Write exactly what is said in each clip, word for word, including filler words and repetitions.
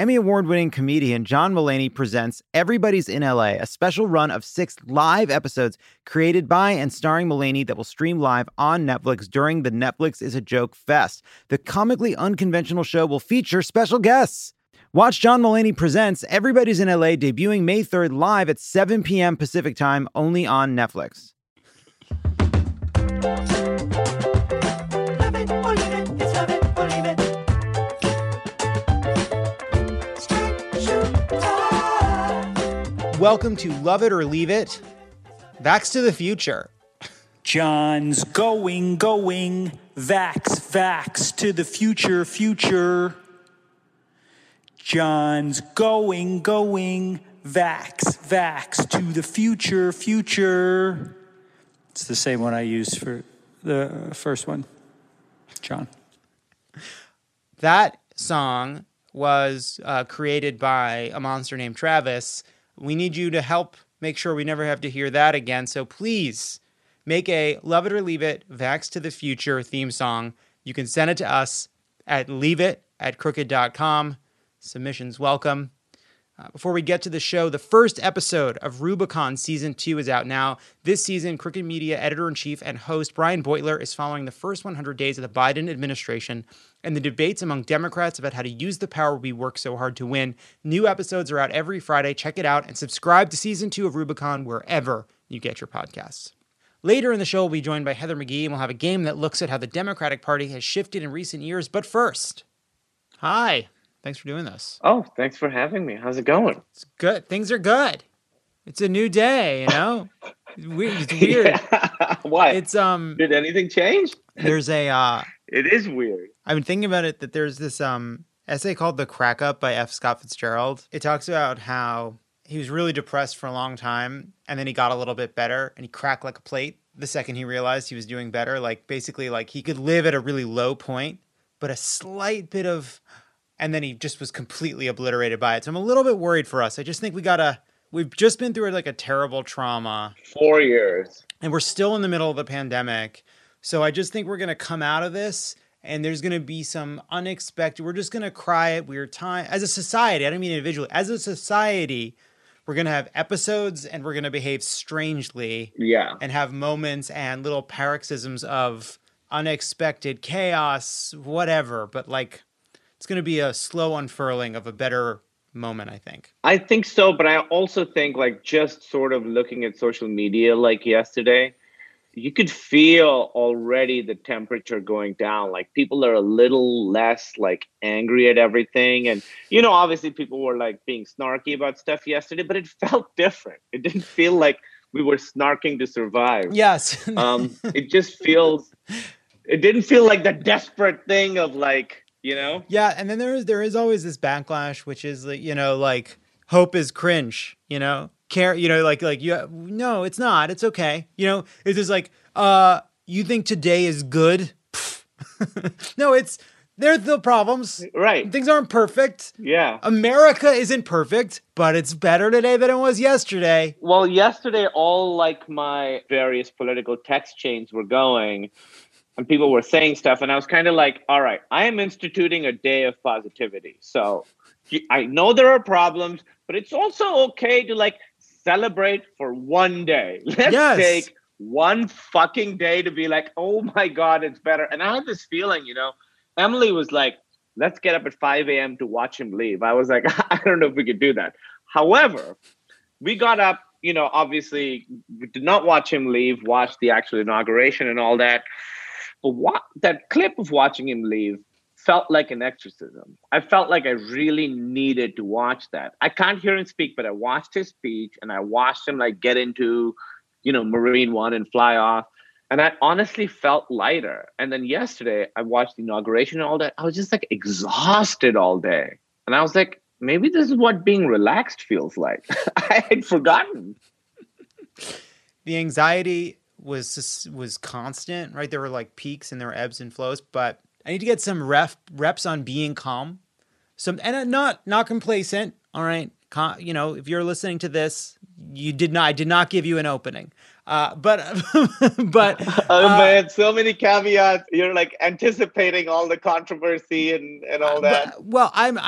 Emmy Award-winning comedian John Mulaney presents Everybody's in L A, a special run of six live episodes created by and starring Mulaney that will stream live on Netflix during the Netflix is a Joke Fest. The comically unconventional show will feature special guests. Watch John Mulaney Presents Everybody's in L A debuting May third live at seven p.m. Pacific time only on Netflix. Welcome to Love It or Leave It. Vax to the future. John's going, going, vax, vax to the future, future. John's going, going, vax, vax to the future, future. It's the same one I used for the first one. John. That song was uh, created by a monster named Travis. We need you to help make sure we never have to hear that again. So please make a Love It or Leave It Vax to the Future theme song. You can send it to us at leaveit at crooked dot com. Submissions welcome. Uh, before we get to the show, the first episode of Rubicon Season two is out now. This season, Crooked Media editor-in-chief and host Brian Beutler is following the first one hundred days of the Biden administration and the debates among Democrats about how to use the power we work so hard to win. New episodes are out every Friday. Check it out and subscribe to Season two of Rubicon wherever you get your podcasts. Later in the show, we'll be joined by Heather McGhee, and we'll have a game that looks at how the Democratic Party has shifted in recent years. But first, hi. Thanks for doing this. Oh, thanks for having me. How's it going? It's good. Things are good. It's a new day, you know? It's weird. It's weird. Yeah. What? It's um Did anything change? There's a uh It is weird. I've been thinking about it that there's this um essay called The Crack Up by F. Scott Fitzgerald. It talks about how he was really depressed for a long time and then he got a little bit better and he cracked like a plate the second he realized he was doing better. Like basically like he could live at a really low point, but a slight bit of and then he just was completely obliterated by it. So I'm a little bit worried for us. I just think we gotta, we've just been through like a terrible trauma. Four years. And we're still in the middle of the pandemic. So I just think we're going to come out of this and there's going to be some unexpected, we're just going to cry at weird time. As a society, I don't mean individually, as a society, we're going to have episodes and we're going to behave strangely. Yeah. And have moments and little paroxysms of unexpected chaos, whatever. But like, it's going to be a slow unfurling of a better moment, I think. I think so, but I also think like just sort of looking at social media like yesterday, you could feel already the temperature going down. Like people are a little less like angry at everything. And, you know, obviously people were like being snarky about stuff yesterday, but it felt different. It didn't feel like we were snarking to survive. Yes. um, it just feels, it didn't feel like the desperate thing of like, you know? Yeah, and then there is there is always this backlash, which is like, you know, like hope is cringe, you know? Care, you know, like like you no, it's not. It's okay. You know, it's just like, uh, you think today is good? No, it's there's the problems. Right. Things aren't perfect. Yeah. America isn't perfect, but it's better today than it was yesterday. Well, yesterday all like my various political text chains were going. And people were saying stuff, and I was kind of like, all right, I am instituting a day of positivity. So I know there are problems, but it's also okay to like celebrate for one day. Let's yes. take one fucking day to be like, oh my God, it's better. And I had this feeling, you know, Emily was like, let's get up at five a.m. to watch him leave. I was like, I don't know if we could do that. However, we got up, you know, obviously we did not watch him leave, watch the actual inauguration and all that. But what, that clip of watching him leave felt like an exorcism. I felt like I really needed to watch that. I can't hear him speak, but I watched his speech and I watched him like get into, you know, Marine One and fly off. And I honestly felt lighter. And then yesterday I watched the inauguration and all that. I was just like exhausted all day. And I was like, maybe this is what being relaxed feels like. I had forgotten. The anxiety was was constant, right? There were like peaks and there were ebbs and flows, but I need to get some ref, reps on being calm. Some and not not complacent, all right? Con, you know, if you're listening to this, you did not I did not give you an opening. Uh, but but oh uh, man, so many caveats. You're like anticipating all the controversy and, and all that. But, well, I'm I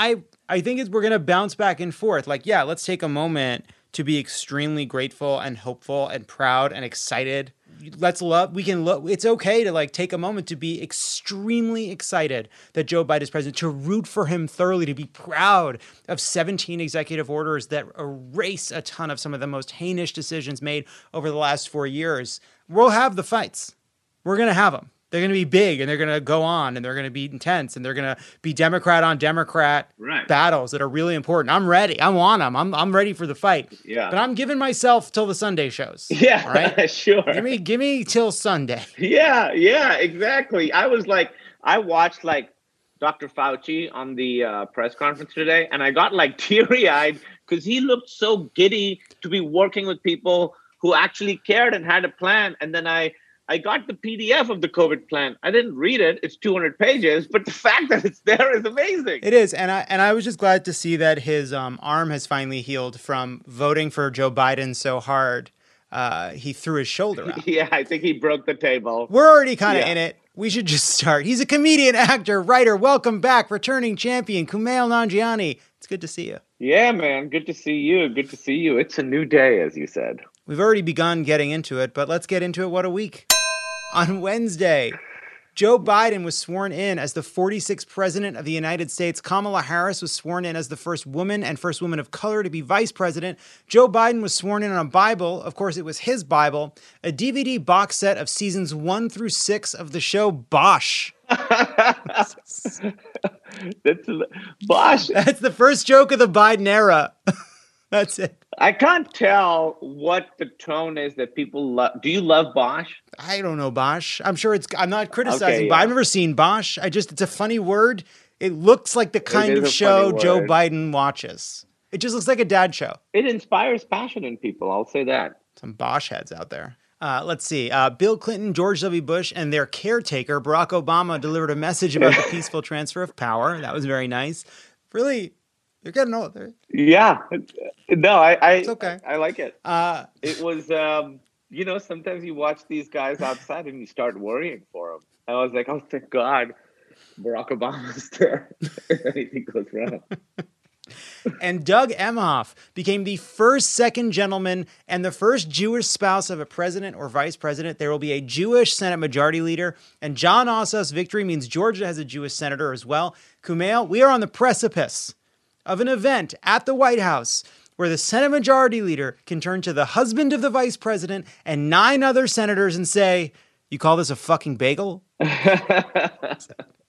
I think it's, we're going to bounce back and forth. Like, yeah, let's take a moment to be extremely grateful and hopeful and proud and excited. Let's love, we can look, it's okay to like take a moment to be extremely excited that Joe Biden is president, to root for him thoroughly, to be proud of seventeen executive orders that erase a ton of some of the most heinous decisions made over the last four years. We'll have the fights. We're going to have them. They're going to be big and they're going to go on and they're going to be intense and they're going to be Democrat on Democrat right. battles that are really important. I'm ready. I want them. I'm I'm ready for the fight. Yeah. But I'm giving myself till the Sunday shows. Yeah, right? Sure. Give me give me till Sunday. Yeah, yeah, exactly. I was like, I watched like Doctor Fauci on the uh, press conference today, and I got like teary-eyed because he looked so giddy to be working with people who actually cared and had a plan. And then I I got the P D F of the COVID plan. I didn't read it. It's two hundred pages, but the fact that it's there is amazing. It is. And I and I was just glad to see that his um, arm has finally healed from voting for Joe Biden so hard. Uh, he threw his shoulder out. Yeah, I think he broke the table. We're already kind of Yeah. in it. We should just start. He's a comedian, actor, writer. Welcome back, returning champion, Kumail Nanjiani. It's good to see you. Yeah, man. Good to see you. Good to see you. It's a new day, as you said. We've already begun getting into it, but let's get into it. What a week. On Wednesday, Joe Biden was sworn in as the forty-sixth president of the United States. Kamala Harris was sworn in as the first woman and first woman of color to be vice president. Joe Biden was sworn in on a Bible. Of course, it was his Bible, a D V D box set of seasons one through six of the show Bosch. That's Bosch. That's the first joke of the Biden era. That's it. I can't tell what the tone is that people love. Do you love Bosch? I don't know Bosch. I'm sure it's, I'm not criticizing, Okay, but yeah. I've never seen Bosch. I just, it's a funny word. It looks like the kind is of a show funny Joe word. Biden watches. It just looks like a dad show. It inspires passion in people. I'll say that. Some Bosch heads out there. Uh, let's see. Uh, Bill Clinton, George W. Bush, and their caretaker, Barack Obama, delivered a message about the peaceful transfer of power. That was very nice. Really, they're getting old. They're, Yeah. No, I. I It's okay. I like it. uh, It was. Um, you know, sometimes you watch these guys outside and you start worrying for them. I was like, oh, thank God, Barack Obama's there. If anything goes wrong. and Doug Emhoff became the first second gentleman and the first Jewish spouse of a president or vice president. There will be a Jewish Senate Majority Leader, and John Ossoff's victory means Georgia has a Jewish senator as well. Kumail, we are on the precipice of an event at the White House where the Senate Majority Leader can turn to the husband of the vice president and nine other senators and say, "You call this a fucking bagel?" It's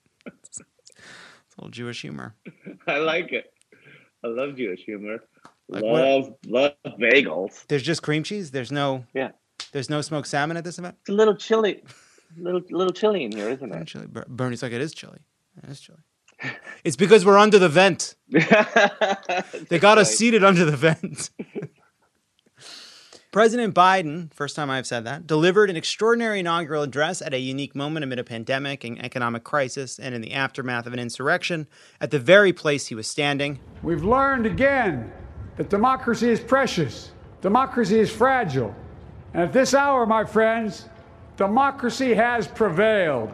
a little Jewish humor. I like it. I love Jewish humor. Like love, love bagels. There's just cream cheese. There's no, Yeah. there's no smoked salmon at this event. It's a little chilly. Little, little chilly in here, isn't Not it? chili. Ber- Bernie's like, it is chilly. It is chilly. It's because we're under the vent. They got us seated under the vent. President Biden, first time I've said that, delivered an extraordinary inaugural address at a unique moment amid a pandemic and economic crisis and in the aftermath of an insurrection at the very place he was standing. We've learned again that democracy is precious, democracy is fragile. And at this hour, my friends, democracy has prevailed.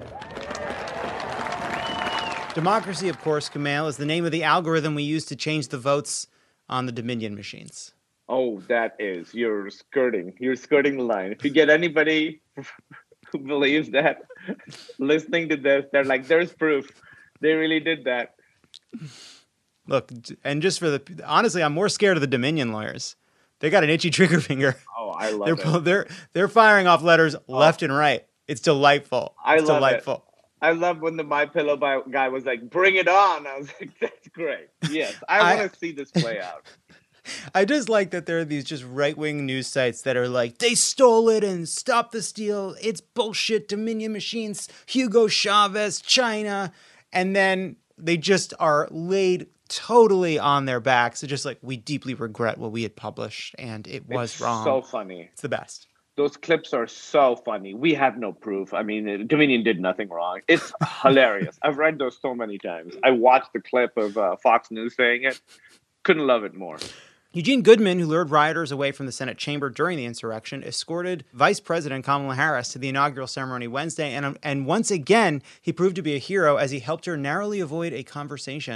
Democracy, of course, Kumail, is the name of the algorithm we use to change the votes on the Dominion machines. Oh, that is. You're skirting. You're skirting the line. If you get anybody who believes that listening to this, they're like, there's proof. They really did that. Look, and just for the, honestly, I'm more scared of the Dominion lawyers. They got an itchy trigger finger. Oh, I love They're it. pull- they're they're firing off letters left and right. It's delightful. I it's love delightful. it. I love when the My Pillow by- guy was like, bring it on. I was like, that's great. Yes, I, I- want to see this play out. I just like that there are these just right-wing news sites that are like, they stole it and stop the steal. It's bullshit. Dominion machines, Hugo Chavez, China. And then they just are laid totally on their backs. They're just like, we deeply regret what we had published and it was It's wrong. so funny. It's the best. Those clips are so funny. We have no proof. I mean, Dominion did nothing wrong. It's hilarious. I've read those so many times. I watched the clip of uh, Fox News saying it. Couldn't love it more. Eugene Goodman, who lured rioters away from the Senate chamber during the insurrection, escorted Vice President Kamala Harris to the inaugural ceremony Wednesday. And, and once again, he proved to be a hero as he helped her narrowly avoid a conversation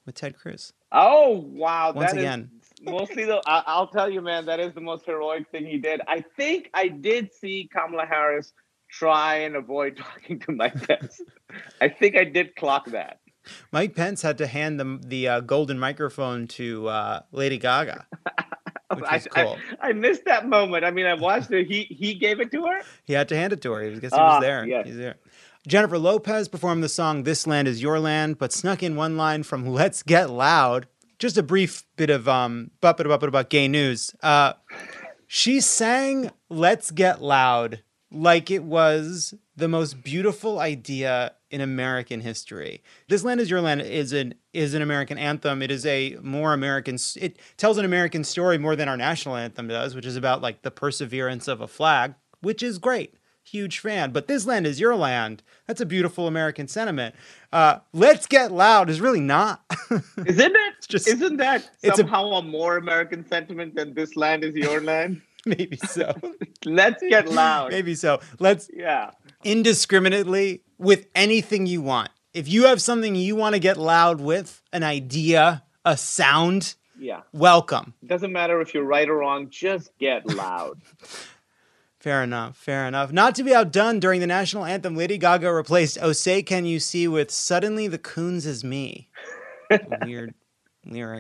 with Ted Cruz. Oh, wow. Once that again. Is mostly, though, I- I'll tell you, man, that is the most heroic thing he did. I think I did see Kamala Harris try and avoid talking to Mike Pence. I think I did clock that. Mike Pence had to hand the, the uh, golden microphone to uh, Lady Gaga, which I, was cool. I, I missed that moment. I mean, I watched it. He he gave it to her? He had to hand it to her. I guess he Ah, was there. yes. He's there. Jennifer Lopez performed the song This Land Is Your Land, but snuck in one line from Let's Get Loud. Just a brief bit of um, buppet buppet about gay news. Uh, she sang Let's Get Loud like it was the most beautiful idea in American history. This Land Is Your Land is an is an American anthem. It is a more American, it tells an American story more than our national anthem does, which is about like the perseverance of a flag, which is great. Huge fan. But This Land Is Your Land, that's a beautiful American sentiment. Uh, Let's Get Loud is really not. Isn't it? It's just- Isn't that it's a- somehow a, more American sentiment than This Land Is Your Land? Maybe so. Let's get loud. Maybe so. Let's Yeah. indiscriminately with anything you want. If you have something you want to get loud with, an idea, a sound, Yeah. welcome. Doesn't matter if you're right or wrong, just get loud. Fair enough. Fair enough. Not to be outdone, during the national anthem, Lady Gaga replaced "Oh Say Can You See" with "Suddenly the Coons Is Me." Weird lyric.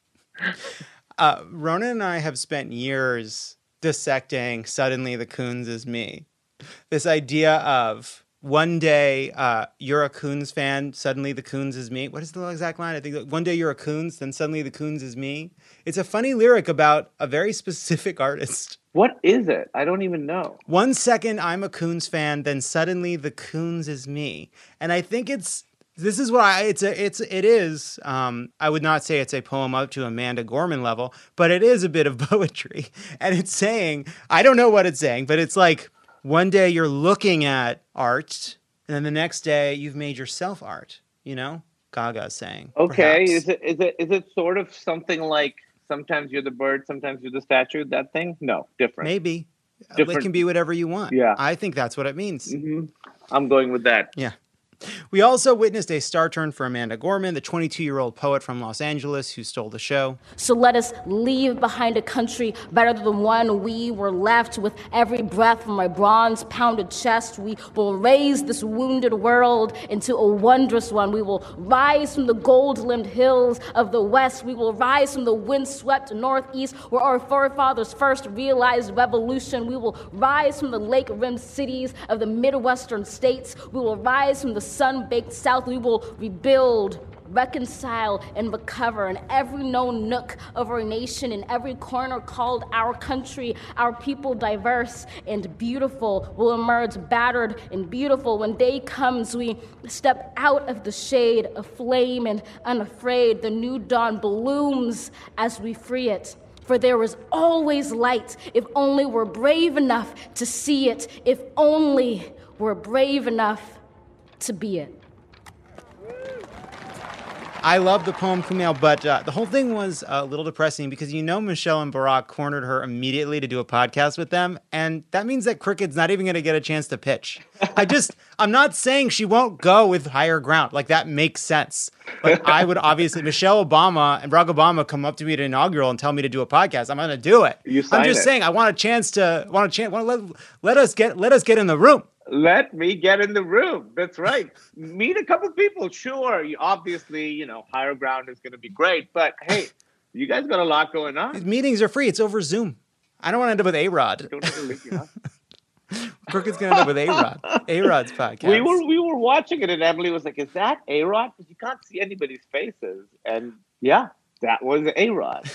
Uh, Ronan and I have spent years dissecting "Suddenly the Coons Is Me." This idea of one day uh, you're a Coons fan, suddenly the Coons is me. What is the exact line? I think that one day you're a Coons, then suddenly the Coons is me. It's a funny lyric about a very specific artist. What is it? I don't even know. One second I'm a Coons fan, then suddenly the Coons is me. And I think it's this is why it's a it's it is. Um, I would not say it's a poem up to Amanda Gorman level, but it is a bit of poetry. And it's saying, I don't know what it's saying, but it's like one day you're looking at art, and then the next day you've made yourself art. You know, Gaga's saying. Okay, perhaps. is it is it is it sort of something like sometimes you're the bird, sometimes you're the statue? That thing? No, different. Maybe. Different. It can be whatever you want. Yeah. I think that's what it means. hmm I'm going with that. Yeah. We also witnessed a star turn for Amanda Gorman, the twenty-two-year-old poet from Los Angeles who stole the show. So let us leave behind a country better than the one we were left. With every breath from my bronze-pounded chest, we will raise this wounded world into a wondrous one. We will rise from the gold-limbed hills of the west. We will rise from the wind-swept northeast, where our forefathers first realized revolution. We will rise from the lake-rimmed cities of the Midwestern states. We will rise from the sun-baked south. We will rebuild, reconcile, and recover in every known nook of our nation, in every corner called our country. Our people, diverse and beautiful, will emerge battered and beautiful. When day comes, we step out of the shade, aflame and unafraid. The new dawn blooms as we free it. For there is always light, if only we're brave enough to see it, if only we're brave enough to be it. I love the poem, Kumail, but uh, the whole thing was a little depressing because you know Michelle and Barack cornered her immediately to do a podcast with them, and that means that Crooked's not even going to get a chance to pitch. I just, I'm not saying she won't go with Higher Ground. Like, that makes sense. Like, I would obviously, Michelle Obama and Barack Obama come up to me at an inaugural and tell me to do a podcast. I'm going to do it. You I'm sign just it. saying, I want a chance to, want a chance, want to let, let us get, let us get in the room. Let me get in the room. That's right. Meet a couple people. Sure. You, obviously, you know, Higher Ground is going to be great. But hey, you guys got a lot going on. Meetings are free. It's over Zoom. I don't want to end up with A-Rod. Don't have to leave you out. Crooked's going to end up with A-Rod. A-Rod's podcast. We were we were watching it, and Emily was like, "Is that A-Rod?" Because you can't see anybody's faces. And yeah, that was A-Rod.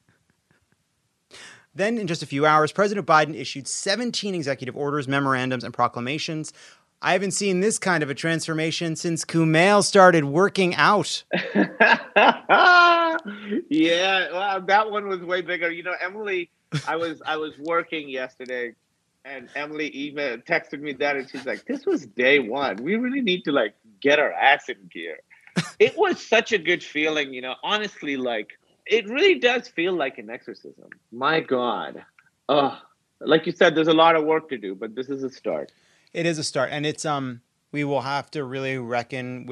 Then, in just a few hours, President Biden issued seventeen executive orders, memorandums, and proclamations. I haven't seen this kind of a transformation since Kumail started working out. Yeah, well, that one was way bigger. You know, Emily, I was I was working yesterday, and Emily emailed, texted me that, and she's like, "This was day one. We really need to like get our ass in gear." It was such a good feeling, you know. Honestly, like. It really does feel like an exorcism. My God. Oh, like you said, there's a lot of work to do, but this is a start. It is a start. And it's, um, we will have to really reckon with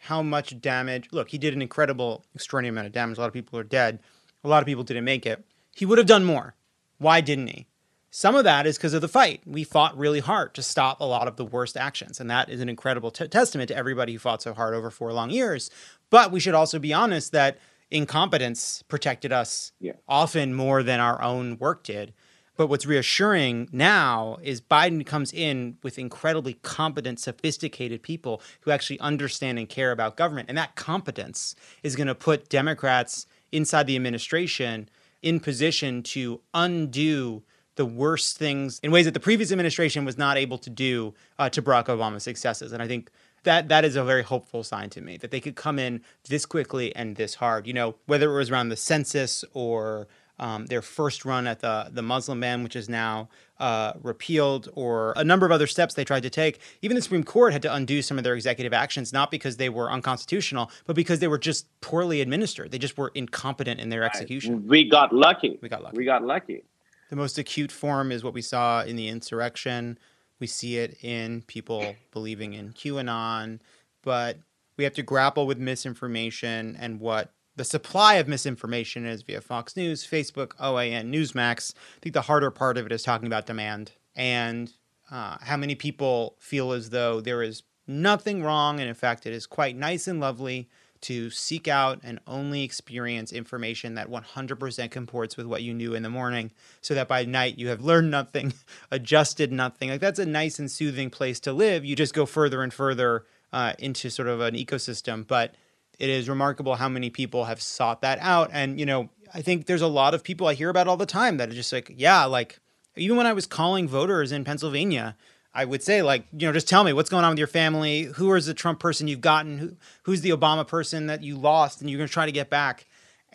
how much damage. Look, he did an incredible, extraordinary amount of damage. A lot of people are dead. A lot of people didn't make it. He would have done more. Why didn't he? Some of that is because of the fight. We fought really hard to stop a lot of the worst actions. And that is an incredible t- testament to everybody who fought so hard over four long years. But we should also be honest that incompetence protected us yeah. often more than our own work did. But what's reassuring now is Biden comes in with incredibly competent, sophisticated people who actually understand and care about government. And that competence is going to put Democrats inside the administration in position to undo the worst things in ways that the previous administration was not able to do uh, to Barack Obama's successes. And I think that that is a very hopeful sign to me, that they could come in this quickly and this hard. You know, whether it was around the census or um, their first run at the, the Muslim ban, which is now uh, repealed, or a number of other steps they tried to take. Even the Supreme Court had to undo some of their executive actions, not because they were unconstitutional, but because they were just poorly administered. They just were incompetent in their execution. We got lucky. We got lucky. We got lucky. The most acute form is what we saw in the insurrection. We see it in people believing in QAnon, but we have to grapple with misinformation and what the supply of misinformation is via Fox News, Facebook, O A N, Newsmax. I think the harder part of it is talking about demand and uh, how many people feel as though there is nothing wrong. And in fact, it is quite nice and lovely to seek out and only experience information that one hundred percent comports with what you knew in the morning, so that by night you have learned nothing, adjusted nothing. Like, that's a nice and soothing place to live. You just go further and further uh, into sort of an ecosystem. But it is remarkable how many people have sought that out. And, you know, I think there's a lot of people I hear about all the time that are just like, yeah, like, even when I was calling voters in Pennsylvania, I would say, like, you know, just tell me what's going on with your family. Who is the Trump person you've gotten? Who, who's the Obama person that you lost and you're going to try to get back?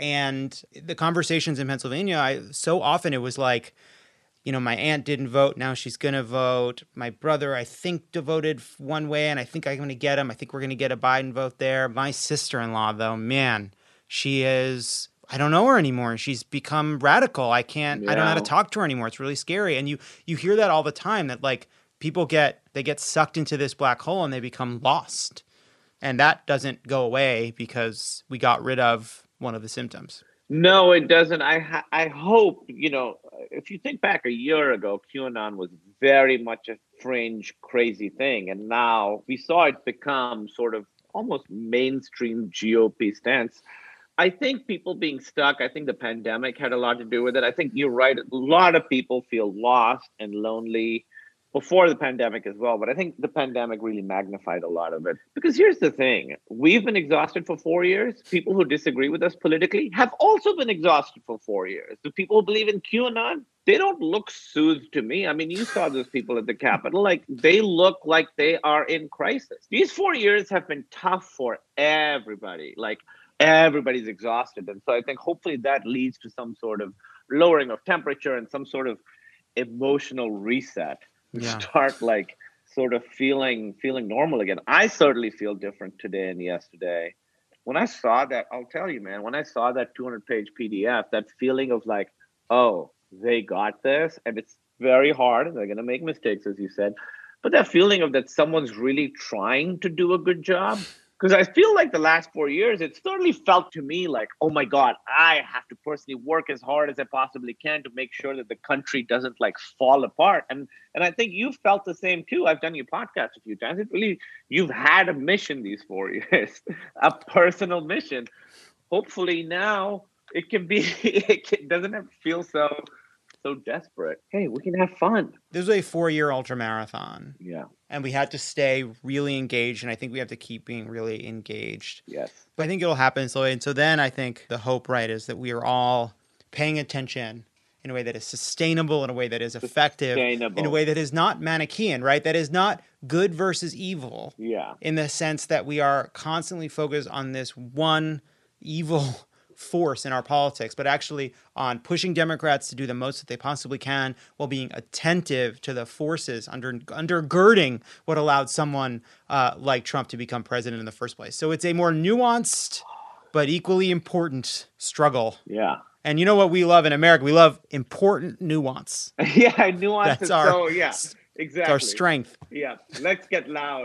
And the conversations in Pennsylvania, I, so often it was like, you know, my aunt didn't vote. Now she's going to vote. My brother, I think, voted one way, and I think I'm going to get him. I think we're going to get a Biden vote there. My sister-in-law, though, man, she is... I don't know her anymore. She's become radical. I can't... Yeah. I don't know how to talk to her anymore. It's really scary. And you you hear that all the time, that, like, people get, they get sucked into this black hole and they become lost. And that doesn't go away because we got rid of one of the symptoms. No, it doesn't. I ha- I hope, you know, if you think back a year ago, QAnon was very much a fringe, crazy thing. And now we saw it become sort of almost mainstream G O P stance. I think people being stuck, I think the pandemic had a lot to do with it. I think you're right. A lot of people feel lost and lonely before the pandemic as well. But I think the pandemic really magnified a lot of it. Because here's the thing. We've been exhausted for four years. People who disagree with us politically have also been exhausted for four years. The people who believe in QAnon, they don't look soothed to me. I mean, you saw those people at the Capitol. Like, they look like they are in crisis. These four years have been tough for everybody. Like, everybody's exhausted. And so I think hopefully that leads to some sort of lowering of temperature and some sort of emotional reset. Yeah. Start like sort of feeling feeling normal again. I certainly feel different today and yesterday. When I saw that, I'll tell you, man, when I saw that two hundred page P D F, that feeling of like, oh, they got this, and it's very hard. They're going to make mistakes, as you said. But that feeling of that someone's really trying to do a good job. Because I feel like the last four years, it certainly felt to me like, oh my God, I have to personally work as hard as I possibly can to make sure that the country doesn't like fall apart. And and I think you felt the same too. I've done your podcast a few times. It really, you've had a mission these four years, a personal mission. Hopefully now it can be, it can, doesn't have to feel so, so desperate. Hey, we can have fun. This was a four-year ultramarathon. Yeah. And we had to stay really engaged, and I think we have to keep being really engaged. Yes. But I think it'll happen slowly. And so then I think the hope, right, is that we are all paying attention in a way that is sustainable, in a way that is effective, in a way that is not Manichaean, right? That is not good versus evil. Yeah. In the sense that we are constantly focused on this one evil force in our politics, but actually on pushing Democrats to do the most that they possibly can while being attentive to the forces under undergirding what allowed someone uh, like Trump to become president in the first place. So it's a more nuanced but equally important struggle. Yeah. And you know what we love in America? We love important nuance. Yeah, nuance That's is our, so, yeah, exactly. It's our strength. Yeah, let's get loud.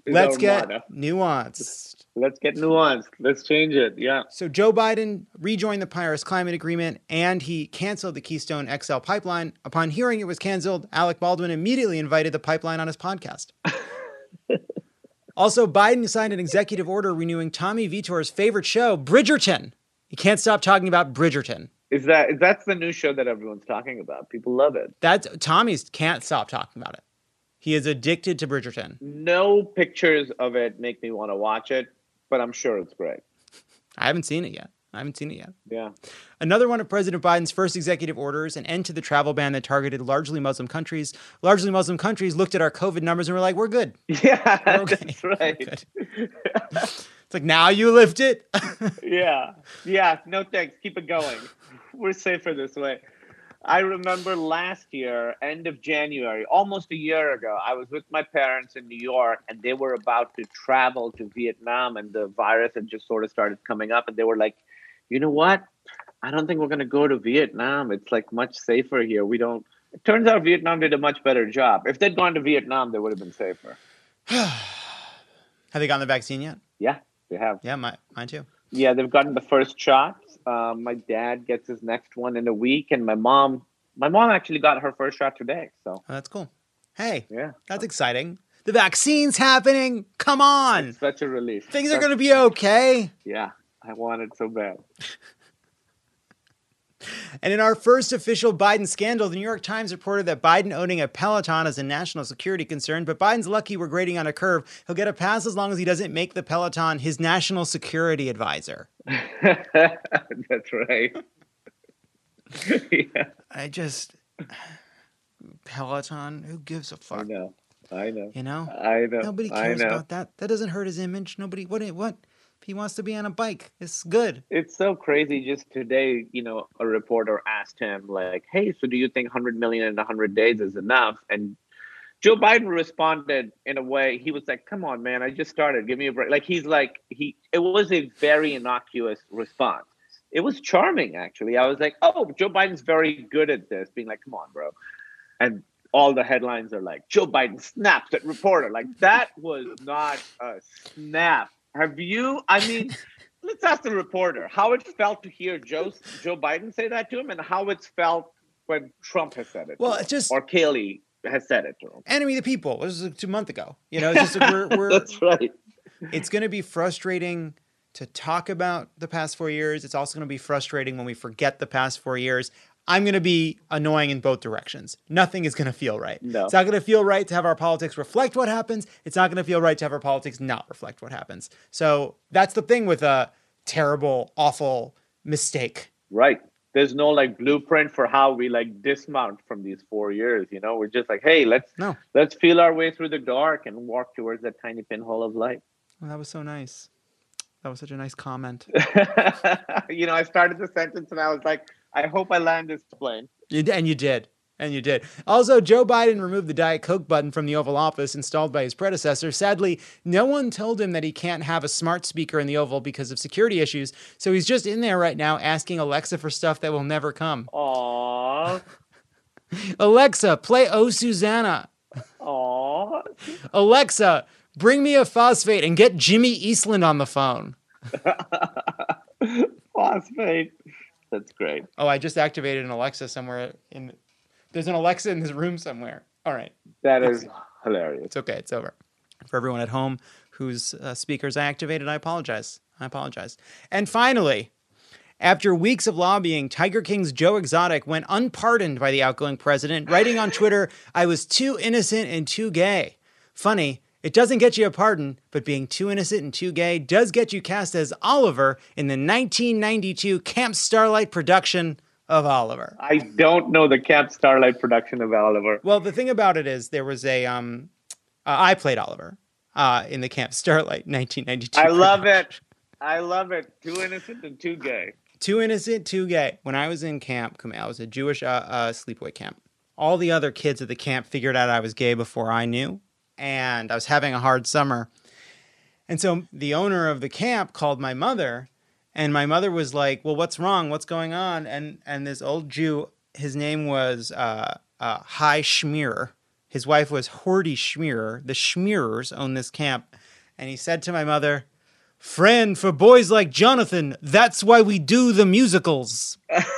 is Let's our get motto. nuanced. Let's get nuanced. Let's change it. Yeah. So Joe Biden rejoined the Paris Climate Agreement and he canceled the Keystone X L pipeline. Upon hearing it was canceled, Alec Baldwin immediately invited the pipeline on his podcast. Also, Biden signed an executive order renewing Tommy Vitor's favorite show, Bridgerton. He can't stop talking about Bridgerton. Is that that's the new show that everyone's talking about? People love it. That's Tommy's can't stop talking about it. He is addicted to Bridgerton. No pictures of it make me want to watch it, but I'm sure it's great. I haven't seen it yet. I haven't seen it yet. Yeah. Another one of President Biden's first executive orders, an end to the travel ban that targeted largely Muslim countries. Largely Muslim countries looked at our COVID numbers and were like, we're good. Yeah, We're okay. that's right. We're good. It's like, now you lift it? Yeah. Yeah. No thanks. Keep it going. We're safer this way. I remember last year, end of January, almost a year ago, I was with my parents in New York and they were about to travel to Vietnam and the virus had just sort of started coming up and they were like, you know what? I don't think we're going to go to Vietnam. It's like much safer here. We don't. It turns out Vietnam did a much better job. If they'd gone to Vietnam, they would have been safer. Have they gotten the vaccine yet? Yeah, they have. Yeah, my, mine too. Yeah, they've gotten the first shots. Um, my dad gets his next one in a week, and my mom, my mom actually got her first shot today. So Oh, that's cool. Hey, yeah, that's exciting. The vaccine's happening. Come on. it's such a relief. Things are Such- going to be okay. Yeah, I want it so bad. And in our first official Biden scandal, the New York Times reported that Biden owning a Peloton is a national security concern, but Biden's lucky we're grading on a curve. He'll get a pass as long as he doesn't make the Peloton his national security advisor. That's right. Yeah, I just... Peloton? Who gives a I fuck? know. I know. You know? I know. Nobody I cares know. about that. That doesn't hurt his image. Nobody... What? What? If he wants to be on a bike, it's good. It's so crazy. Just today, you know, a reporter asked him, like, hey, so do you think one hundred million in one hundred days is enough? And Joe Biden responded in a way, he was like, come on, man, I just started. Give me a break. Like, he's like, he, it was a very innocuous response. It was charming, actually. I was like, oh, Joe Biden's very good at this, being like, come on, bro. And all the headlines are like, Joe Biden snaps at reporter. Like, that was not a snap. Have you, I mean, let's ask the reporter how it felt to hear Joe, Joe Biden say that to him and how it's felt when Trump has said it Well, to him, it's just- or Kaylee has said it to him. Enemy of the people. This was two months ago. You know, it's just like we're, we're That's right. it's going to be frustrating to talk about the past four years. It's also going to be frustrating when we forget the past four years. I'm going to be annoying in both directions. Nothing is going to feel right. No. It's not going to feel right to have our politics reflect what happens. It's not going to feel right to have our politics not reflect what happens. So that's the thing with a terrible, awful mistake. Right. There's no like blueprint for how we like dismount from these four years. You know, we're just like, hey, let's No. let's feel our way through the dark and walk towards that tiny pinhole of light. Well, that was so nice. That was such a nice comment. You know, I started the sentence and I was like, I hope I land this plane. You, and you did. And you did. Also, Joe Biden removed the Diet Coke button from the Oval Office installed by his predecessor. Sadly, no one told him that he can't have a smart speaker in the Oval because of security issues. So he's just in there right now asking Alexa for stuff that will never come. Aww. Alexa, play Oh Susanna. Aww. Alexa, bring me a phosphate and get Jimmy Eastland on the phone. Phosphate. That's great. Oh, I just activated an Alexa somewhere. In There's an Alexa in this room somewhere. All right. That is hilarious. It's okay. It's over. For everyone at home whose uh, speakers I activated, I apologize. I apologize. And finally, after weeks of lobbying, Tiger King's Joe Exotic went unpardoned by the outgoing president, writing on Twitter, I was too innocent and too gay. Funny, it doesn't get you a pardon, but being too innocent and too gay does get you cast as Oliver in the nineteen ninety-two Camp Starlight production of Oliver. I don't know the Camp Starlight production of Oliver. Well, the thing about it is there was a, um, uh, I played Oliver uh, in the Camp Starlight nineteen ninety-two. I love it. I love it. Too innocent and too gay. Too innocent, too gay. When I was in camp, I was a Jewish uh, uh, sleepaway camp. All the other kids at the camp figured out I was gay before I knew, and I was having a hard summer. And so the owner of the camp called my mother, and my mother was like, well, what's wrong? What's going on? And and this old Jew, his name was uh, uh, Hai Schmierer. His wife was Hordy Schmierer. The Schmierers owned this camp. And he said to my mother, "Friend, for boys like Jonathan, that's why we do the musicals."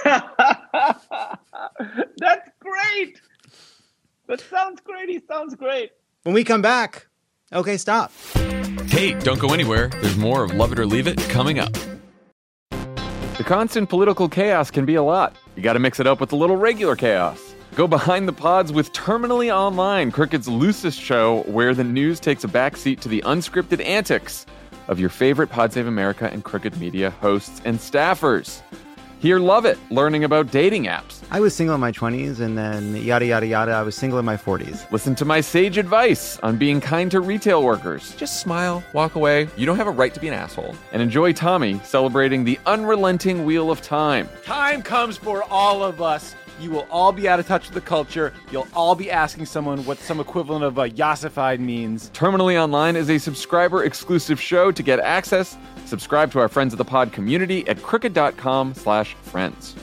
That's great. That sounds great. He sounds great. When we come back, okay, stop. Hey, don't go anywhere. There's more of Love It or Leave It coming up. The constant political chaos can be a lot. You gotta mix it up with a little regular chaos. Go behind the pods with Terminally Online, Crooked's loosest show where the news takes a backseat to the unscripted antics of your favorite Pod Save America and Crooked Media hosts and staffers. Hear Love It, learning about dating apps. I was single in my twenties, and then yada, yada, yada, I was single in my forties. Listen to my sage advice on being kind to retail workers. Just smile, walk away. You don't have a right to be an asshole. And enjoy Tommy celebrating the unrelenting Wheel of Time. Time comes for all of us. You will all be out of touch with the culture. You'll all be asking someone what some equivalent of a yassified means. Terminally Online is a subscriber-exclusive show. To get access, subscribe to our Friends of the Pod community at crooked.com slash friends.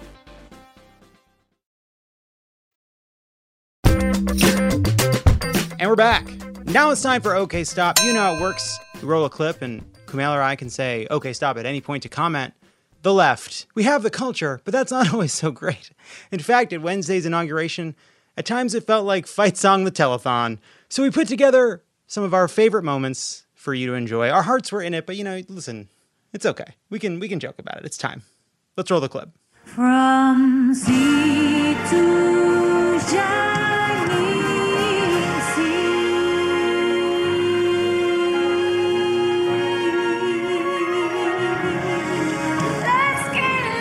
And we're back. Now it's time for OK Stop. You know how it works. We roll a clip and Kumail or I can say OK Stop at any point to comment. The left. We have the culture, but that's not always so great. In fact, at Wednesday's inauguration, at times it felt like Fight Song the Telethon. So we put together some of our favorite moments for you to enjoy. Our hearts were in it, but you know, listen, it's okay. We can we can joke about it. It's time. Let's roll the clip. From sea to shining sea. Let's get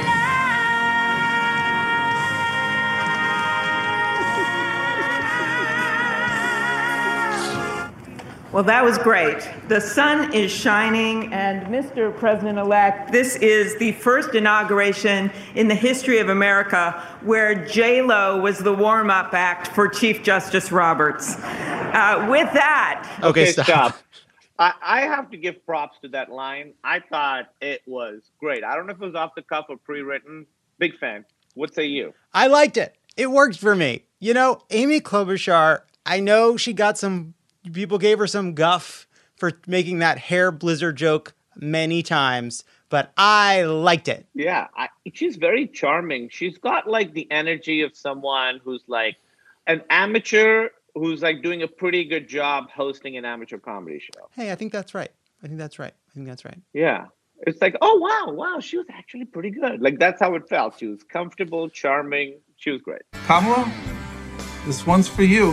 Well, that was great. The sun is shining, and Mister President-elect, this is the first inauguration in the history of America where J Lo was the warm-up act for Chief Justice Roberts. Uh, with that... Okay, stop. stop. I, I have to give props to that line. I thought it was great. I don't know if it was off the cuff or pre-written. Big fan. What say you? I liked it. It worked for me. You know, Amy Klobuchar, I know she got some... People gave her some guff for making that hair blizzard joke many times, but I liked it. Yeah, I, she's very charming. She's got like the energy of someone who's like an amateur who's like doing a pretty good job hosting an amateur comedy show. Hey, I think that's right. I think that's right. I think that's right. Yeah. It's like, oh, wow, wow, she was actually pretty good. Like, that's how it felt. She was comfortable, charming. She was great. Kamala, this one's for you.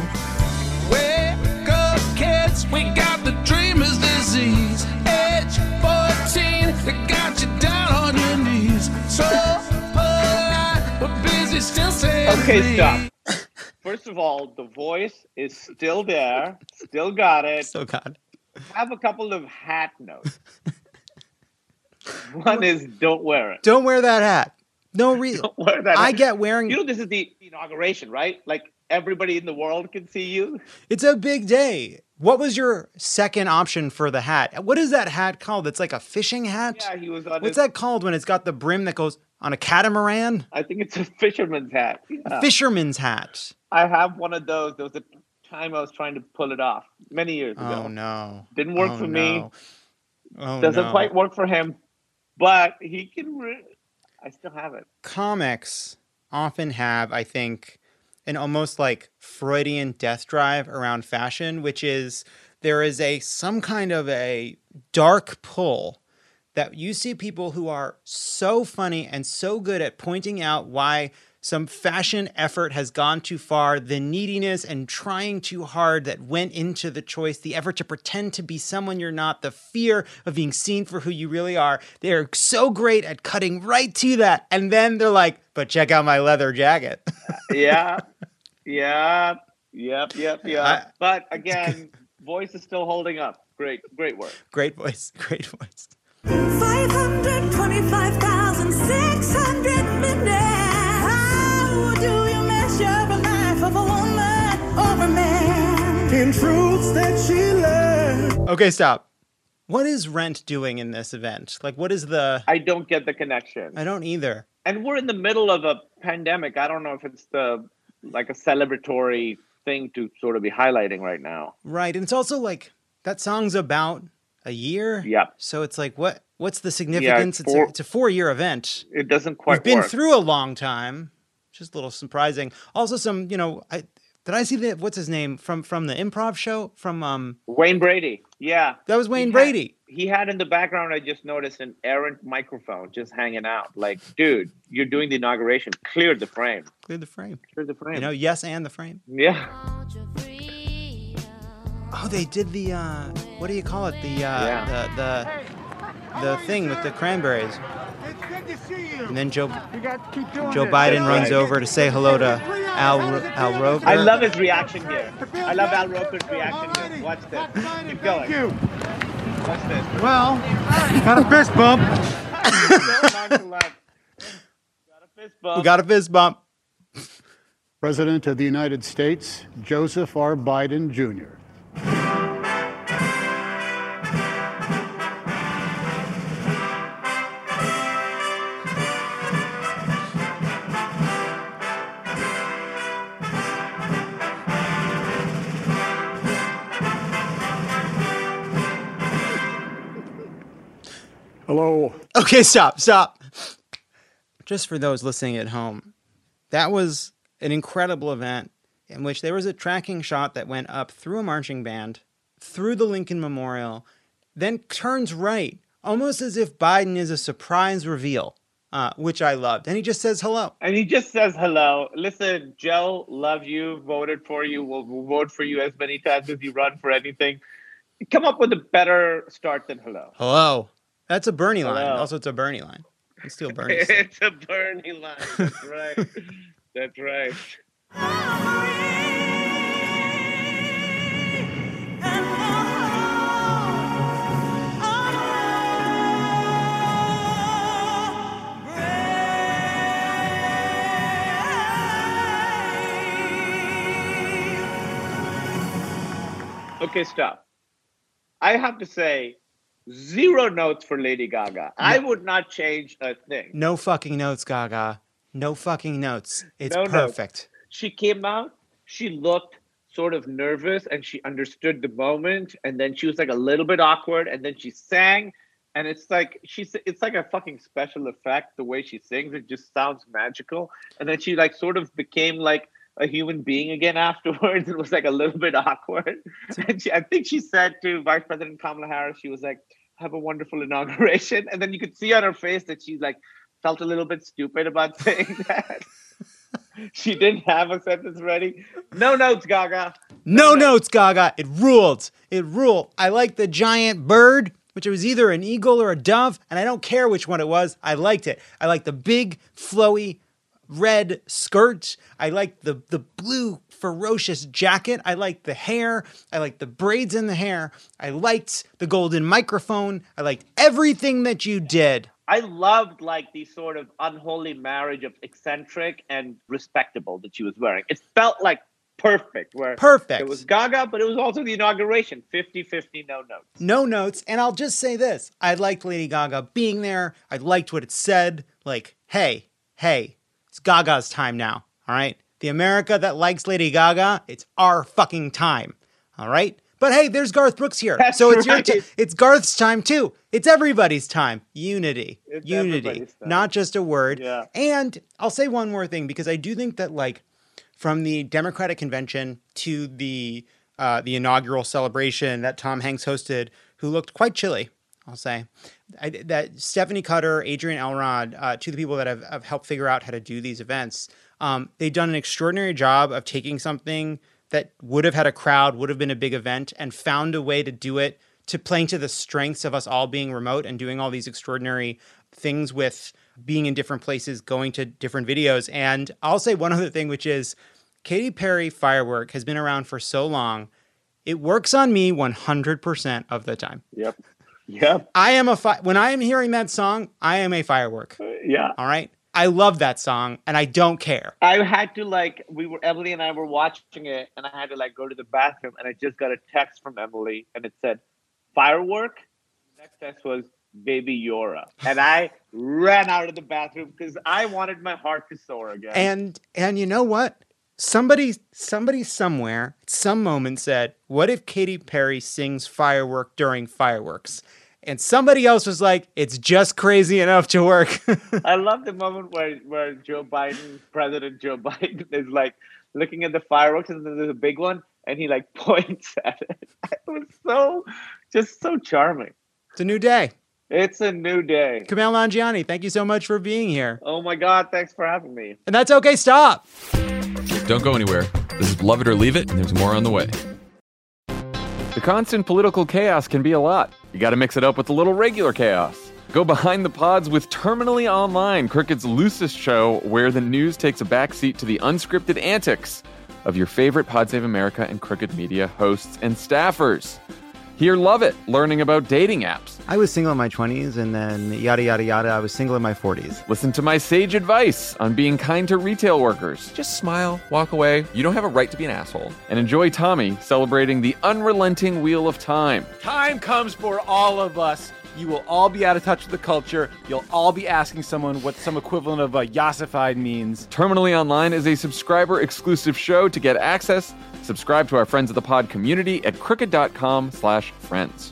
Kids, we got the dreamer's disease. Age fourteen, they got you down on your knees. So polite, we're busy still saying. Okay, stop. First of all, the voice is still there. Still got it. Still got it. Have a couple of hat notes. One is don't wear it. Don't wear that hat. No reason. Don't wear that I hat. get wearing... You know, this is the inauguration, right? Like, everybody in the world can see you. It's a big day. What was your second option for the hat? What is that hat called? It's like a fishing hat? Yeah, he was on What's his, that called when it's got the brim that goes on a catamaran? I think it's a fisherman's hat. Yeah. Fisherman's hat. I have one of those. There was a time I was trying to pull it off many years ago. Oh, no. Didn't work oh, for no. me. Oh, Doesn't no. quite work for him. But he can... Re- I still have it. Comics often have, I think... an almost like Freudian death drive around fashion, which is there is a some kind of a dark pull that you see people who are so funny and so good at pointing out why some fashion effort has gone too far, the neediness and trying too hard that went into the choice, the effort to pretend to be someone you're not, the fear of being seen for who you really are. They're so great at cutting right to that. And then they're like, but check out my leather jacket. Yeah. Yeah. Yep. Yep. Yeah. I- But again, voice is still holding up. Great. Great work. Great voice. Great voice. five hundred twenty-five thousand six hundred minutes. How do you measure the life of a woman or a man? In truths that she learned. Okay, stop. What is Rent doing in this event? Like, what is the... I don't get the connection. I don't either. And we're in the middle of a pandemic. I don't know if it's the like a celebratory thing to sort of be highlighting right now. Right. And it's also like That song's about a year. Yeah. So it's like, what? What's the significance? Yeah, it's, four, a, it's a four-year event. It doesn't quite We've been work. through a long time. Just a little surprising. Also, some, you know, I did I see the what's his name from from the improv show from um Wayne Brady. Yeah, that was Wayne he Brady. Had, he had in the background. I just noticed an errant microphone just hanging out. Like, dude, you're doing the inauguration. Clear the frame. Clear the frame. Clear the frame. You know, yes, and the frame. Yeah. Oh, they did the uh what do you call it? The uh Yeah. the the the thing with the cranberries. And then Joe Joe Biden runs over to say hello to Al Al Roker. I love his reaction here. I love Al Roker's reaction here. Watch this. Keep going. Watch this. Well, got a fist bump. We got a fist bump. President of the United States, Joseph R. Biden, Junior Hello. Okay, stop, stop. Just for those listening at home, that was an incredible event in which there was a tracking shot that went up through a marching band, through the Lincoln Memorial, then turns right, almost as if Biden is a surprise reveal, uh, which I loved. And he just says hello. And he just says hello. Listen, Joe, love you, voted for you, will will vote for you as many times as you run for anything. Come up with a better start than hello. Hello. That's a Bernie Hello. line. Also, it's a Bernie line. It's still Bernie. It's a Bernie line. That's right. That's right. Okay, stop. I have to say, zero notes for Lady Gaga. I would not change a thing. No fucking notes, Gaga. No fucking notes. It's No notes. perfect. She came out, she looked sort of nervous and she understood the moment, and then she was like a little bit awkward, and then she sang, and it's like she's it's like a fucking special effect the way she sings. It just sounds magical. And then she like sort of became like a human being again afterwards. It was like a little bit awkward. And she, I think she said to Vice President Kamala Harris, she was like, have a wonderful inauguration. And then you could see on her face that she's like felt a little bit stupid about saying that. She didn't have a sentence ready. No notes, Gaga. No notes, Gaga. It ruled. It ruled. I like the giant bird, which was either an eagle or a dove, and I don't care which one it was. I liked it. I like the big, flowy, red skirt. I like the the blue ferocious jacket. I like the hair. I like the braids in the hair. I liked the golden microphone. I liked everything that you did. I loved like the sort of unholy marriage of eccentric and respectable that she was wearing. It felt like perfect. Where Perfect. It was Gaga, but it was also the inauguration. fifty-fifty, no notes. No notes. And I'll just say this. I liked Lady Gaga being there. I liked what it said. Like, hey, hey, it's Gaga's time now. All right. The America that likes Lady Gaga, it's our fucking time. All right. But hey, there's Garth Brooks here. That's so it's right. your t- it's Garth's time too. It's everybody's time. Unity. It's Unity. everybody's time. Not just a word. Yeah. And I'll say one more thing, because I do think that like from the Democratic convention to the uh, the inaugural celebration that Tom Hanks hosted, who looked quite chilly, I'll say, I, that Stephanie Cutter, Adrian Elrod, uh, two of the people that have, have helped figure out how to do these events, um, they've done an extraordinary job of taking something that would have had a crowd, would have been a big event, and found a way to do it, to playing to the strengths of us all being remote and doing all these extraordinary things with being in different places, going to different videos. And I'll say one other thing, which is Katy Perry Firework has been around for so long. It works on me one hundred percent of the time. Yep. Yep. I am a fi- when I am hearing that song, I am a firework. Yeah. All right. I love that song and I don't care. I had to like, we were, Emily and I were watching it, and I had to like go to the bathroom, and I just got a text from Emily, and it said, firework. Next text was Baby Yora. And I ran out of the bathroom because I wanted my heart to soar again. And and you know what? Somebody, somebody somewhere, at some moment said, what if Katy Perry sings Firework during fireworks? And somebody else was like, it's just crazy enough to work. I love the moment where, where Joe Biden, President Joe Biden, is like looking at the fireworks and then there's a big one and he like points at it. It was so, just so charming. It's a new day. It's a new day. Kumail Nanjiani, thank you so much for being here. Oh my God, thanks for having me. And that's okay, stop. Don't go anywhere. This is Love It or Leave It, and there's more on the way. The constant political chaos can be a lot. You got to mix it up with a little regular chaos. Go behind the pods with Terminally Online, Crickett's loosest show where the news takes a backseat to the unscripted antics of your favorite Pod Save America and Cricket Media hosts and staffers. Hear Love It, learning about dating apps. I was single in my twenties, and then yada, yada, yada, I was single in my forties. Listen to my sage advice on being kind to retail workers. Just smile, walk away. You don't have a right to be an asshole. And enjoy Tommy celebrating the unrelenting wheel of time. Time comes for all of us. You will all be out of touch with the culture. You'll all be asking someone what some equivalent of a yassified means. Terminally Online is a subscriber-exclusive show. To get access, subscribe to our Friends of the Pod community at cricket.com slash friends.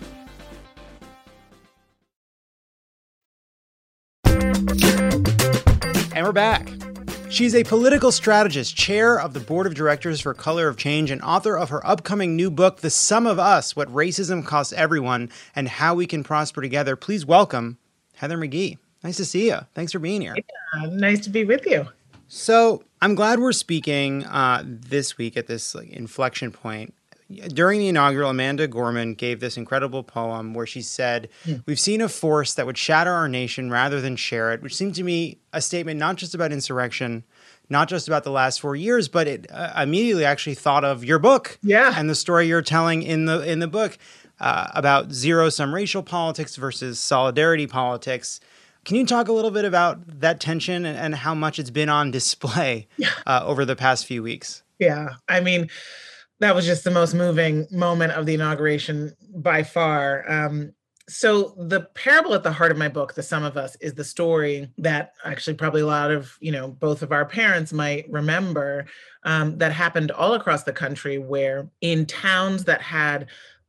And we're back. She's a political strategist, chair of the board of directors for Color of Change, and author of her upcoming new book, The Sum of Us, What Racism Costs Everyone and How We Can Prosper Together. Please welcome Heather McGhee. Nice to see you. Thanks for being here. Yeah, nice to be with you. So I'm glad we're speaking uh, this week at this like, inflection point. During the inaugural, Amanda Gorman gave this incredible poem where she said, mm. we've seen a force that would shatter our nation rather than share it, which seemed to me a statement not just about insurrection, not just about the last four years, but it uh, immediately actually thought of your book yeah. and the story you're telling in the in the book uh, about zero-sum racial politics versus solidarity politics. Can you talk a little bit about that tension and, and how much it's been on display yeah. uh, over the past few weeks? Yeah, I mean... that was just the most moving moment of the inauguration by far. Um, so the parable at the heart of my book, The Sum of Us, is the story that actually probably a lot of, you know, both of our parents might remember um, that happened all across the country where in towns that had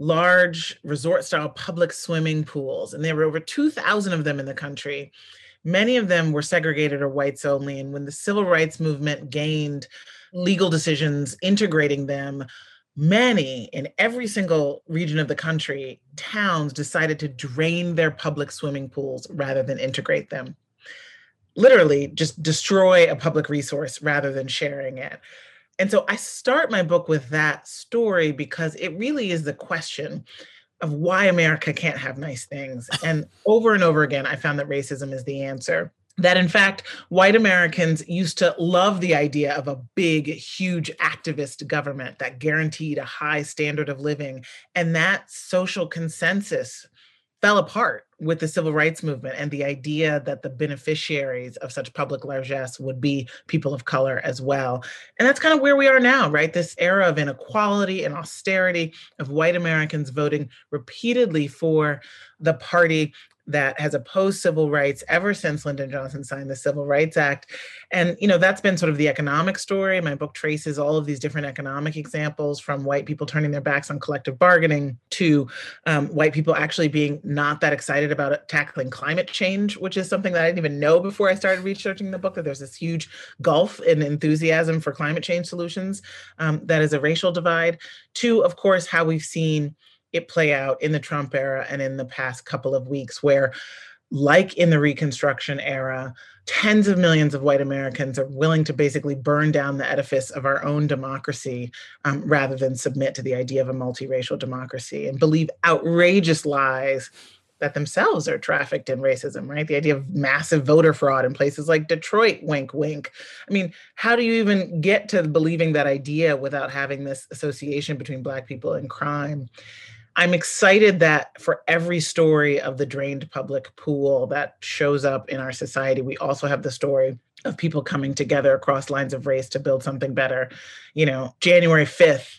large resort-style public swimming pools, and there were over two thousand of them in the country, many of them were segregated or whites only. And when the civil rights movement gained legal decisions integrating them, many in every single region of the country, towns decided to drain their public swimming pools rather than integrate them. Literally just destroy a public resource rather than sharing it. And so I start my book with that story because it really is the question of why America can't have nice things. And over and over again, I found that racism is the answer. That in fact, white Americans used to love the idea of a big, huge activist government that guaranteed a high standard of living. And that social consensus fell apart with the civil rights movement and the idea that the beneficiaries of such public largesse would be people of color as well. And that's kind of where we are now, right? This era of inequality and austerity of white Americans voting repeatedly for the party that has opposed civil rights ever since Lyndon Johnson signed the Civil Rights Act. And, you know, that's been sort of the economic story. My book traces all of these different economic examples, from white people turning their backs on collective bargaining to um, white people actually being not that excited about tackling climate change, which is something that I didn't even know before I started researching the book, that there's this huge gulf in enthusiasm for climate change solutions um, that is a racial divide, to, of course, how we've seen it play out in the Trump era and in the past couple of weeks, where, like in the Reconstruction era, tens of millions of white Americans are willing to basically burn down the edifice of our own democracy um, rather than submit to the idea of a multiracial democracy and believe outrageous lies that themselves are trafficked in racism, right? The idea of massive voter fraud in places like Detroit, wink, wink. I mean, how do you even get to believing that idea without having this association between Black people and crime? I'm excited that for every story of the drained public pool that shows up in our society, we also have the story of people coming together across lines of race to build something better. You know, January fifth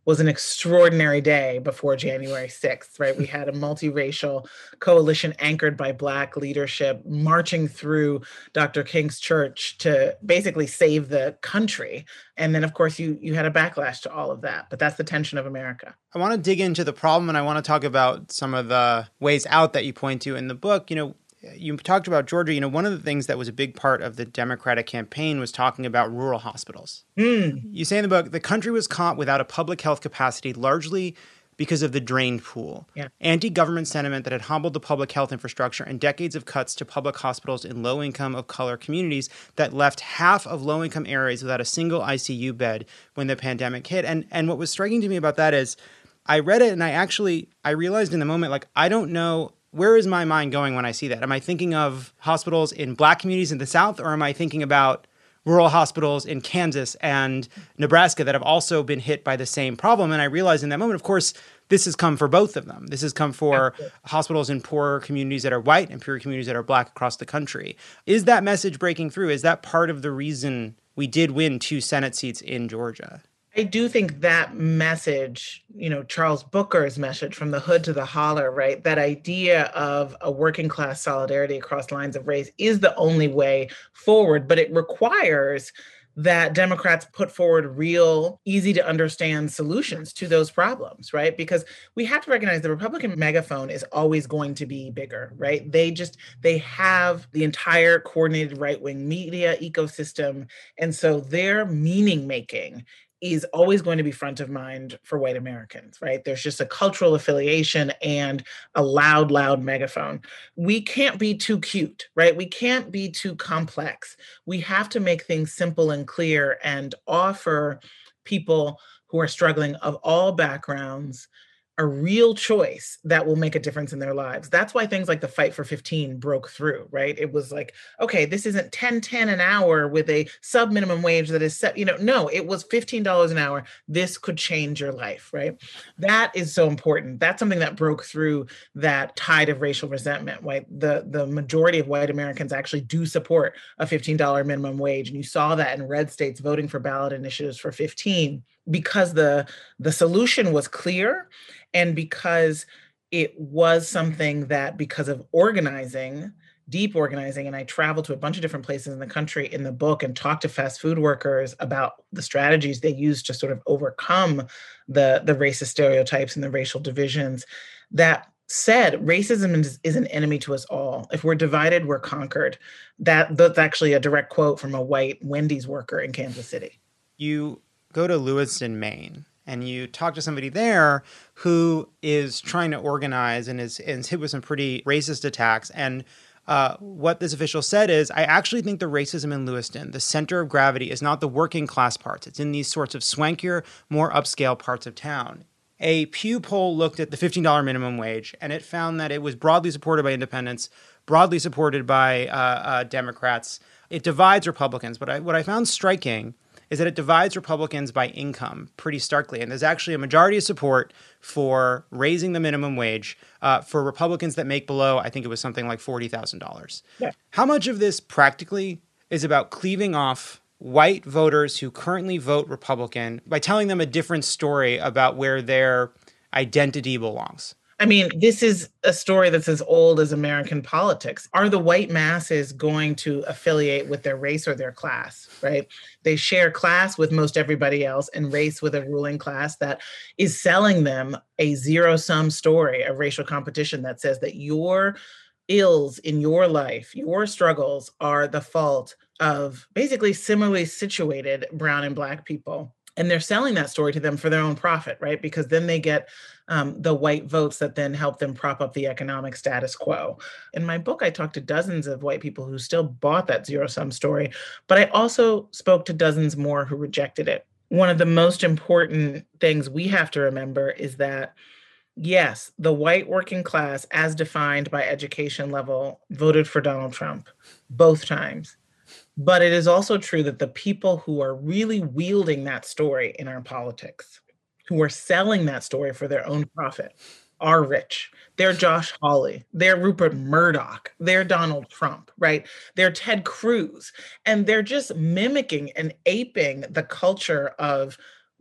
was an extraordinary day before January sixth, right? We had a multiracial coalition anchored by Black leadership marching through Doctor King's church to basically save the country. And then, of course, you you had a backlash to all of that. But that's the tension of America. I want to dig into the problem, and I want to talk about some of the ways out that you point to in the book. You know, you talked about Georgia. You know, one of the things that was a big part of the Democratic campaign was talking about rural hospitals. Mm. You say in the book, the country was caught without a public health capacity largely because of the drained pool. Yeah. Anti-government sentiment that had hobbled the public health infrastructure and decades of cuts to public hospitals in low-income of color communities that left half of low-income areas without a single I C U bed when the pandemic hit. And and what was striking to me about that is I read it and I actually, I realized in the moment, like, I don't know, where is my mind going when I see that? Am I thinking of hospitals in Black communities in the South, or am I thinking about rural hospitals in Kansas and Nebraska that have also been hit by the same problem? And I realized in that moment, of course, this has come for both of them. This has come for Absolutely. hospitals in poorer communities that are white and poorer communities that are Black across the country. Is that message breaking through? Is that part of the reason we did win two Senate seats in Georgia? I do think that message, you know, Charles Booker's message from the hood to the holler, right? That idea of a working class solidarity across lines of race is the only way forward, but it requires that Democrats put forward real, easy to understand solutions to those problems, right? Because we have to recognize the Republican megaphone is always going to be bigger, right? They just, they have the entire coordinated right-wing media ecosystem. And so their meaning making is always going to be front of mind for white Americans, right? There's just a cultural affiliation and a loud, loud megaphone. We can't be too cute, right? We can't be too complex. We have to make things simple and clear and offer people who are struggling of all backgrounds a real choice that will make a difference in their lives. That's why things like the Fight for fifteen broke through, right? It was like, okay, this isn't ten ten an hour with a sub minimum wage that is set, you know, no, it was fifteen dollars an hour. This could change your life, right? That is so important. That's something that broke through that tide of racial resentment, right? The, the majority of white Americans actually do support a fifteen dollars minimum wage. And you saw that in red states voting for ballot initiatives for fifteen because the, the solution was clear. And because it was something that, because of organizing, deep organizing, and I traveled to a bunch of different places in the country in the book and talked to fast food workers about the strategies they use to sort of overcome the, the racist stereotypes and the racial divisions, that said racism is, is an enemy to us all. If we're divided, we're conquered. That, that's actually a direct quote from a white Wendy's worker in Kansas City. You go to Lewiston, Maine, and you talk to somebody there who is trying to organize and is, is hit with some pretty racist attacks. And uh, what this official said is, I actually think the racism in Lewiston, the center of gravity, is not the working class parts. It's in these sorts of swankier, more upscale parts of town. A Pew poll looked at the fifteen dollars minimum wage, and it found that it was broadly supported by independents, broadly supported by uh, uh, Democrats. It divides Republicans. But I, what I found striking is that it divides Republicans by income pretty starkly. And there's actually a majority of support for raising the minimum wage uh, for Republicans that make below, I think it was something like forty thousand dollars. Yeah. How much of this practically is about cleaving off white voters who currently vote Republican by telling them a different story about where their identity belongs? I mean, this is a story that's as old as American politics. Are the white masses going to affiliate with their race or their class, right? They share class with most everybody else and race with a ruling class that is selling them a zero-sum story of racial competition that says that your ills in your life, your struggles are the fault of basically similarly situated brown and Black people. And they're selling that story to them for their own profit, right? Because then they get um, the white votes that then help them prop up the economic status quo. In my book, I talked to dozens of white people who still bought that zero-sum story, but I also spoke to dozens more who rejected it. One of the most important things we have to remember is that, yes, the white working class, as defined by education level, voted for Donald Trump both times. But it is also true that the people who are really wielding that story in our politics, who are selling that story for their own profit, are rich. They're Josh Hawley. They're Rupert Murdoch. They're Donald Trump, right? They're Ted Cruz. And they're just mimicking and aping the culture of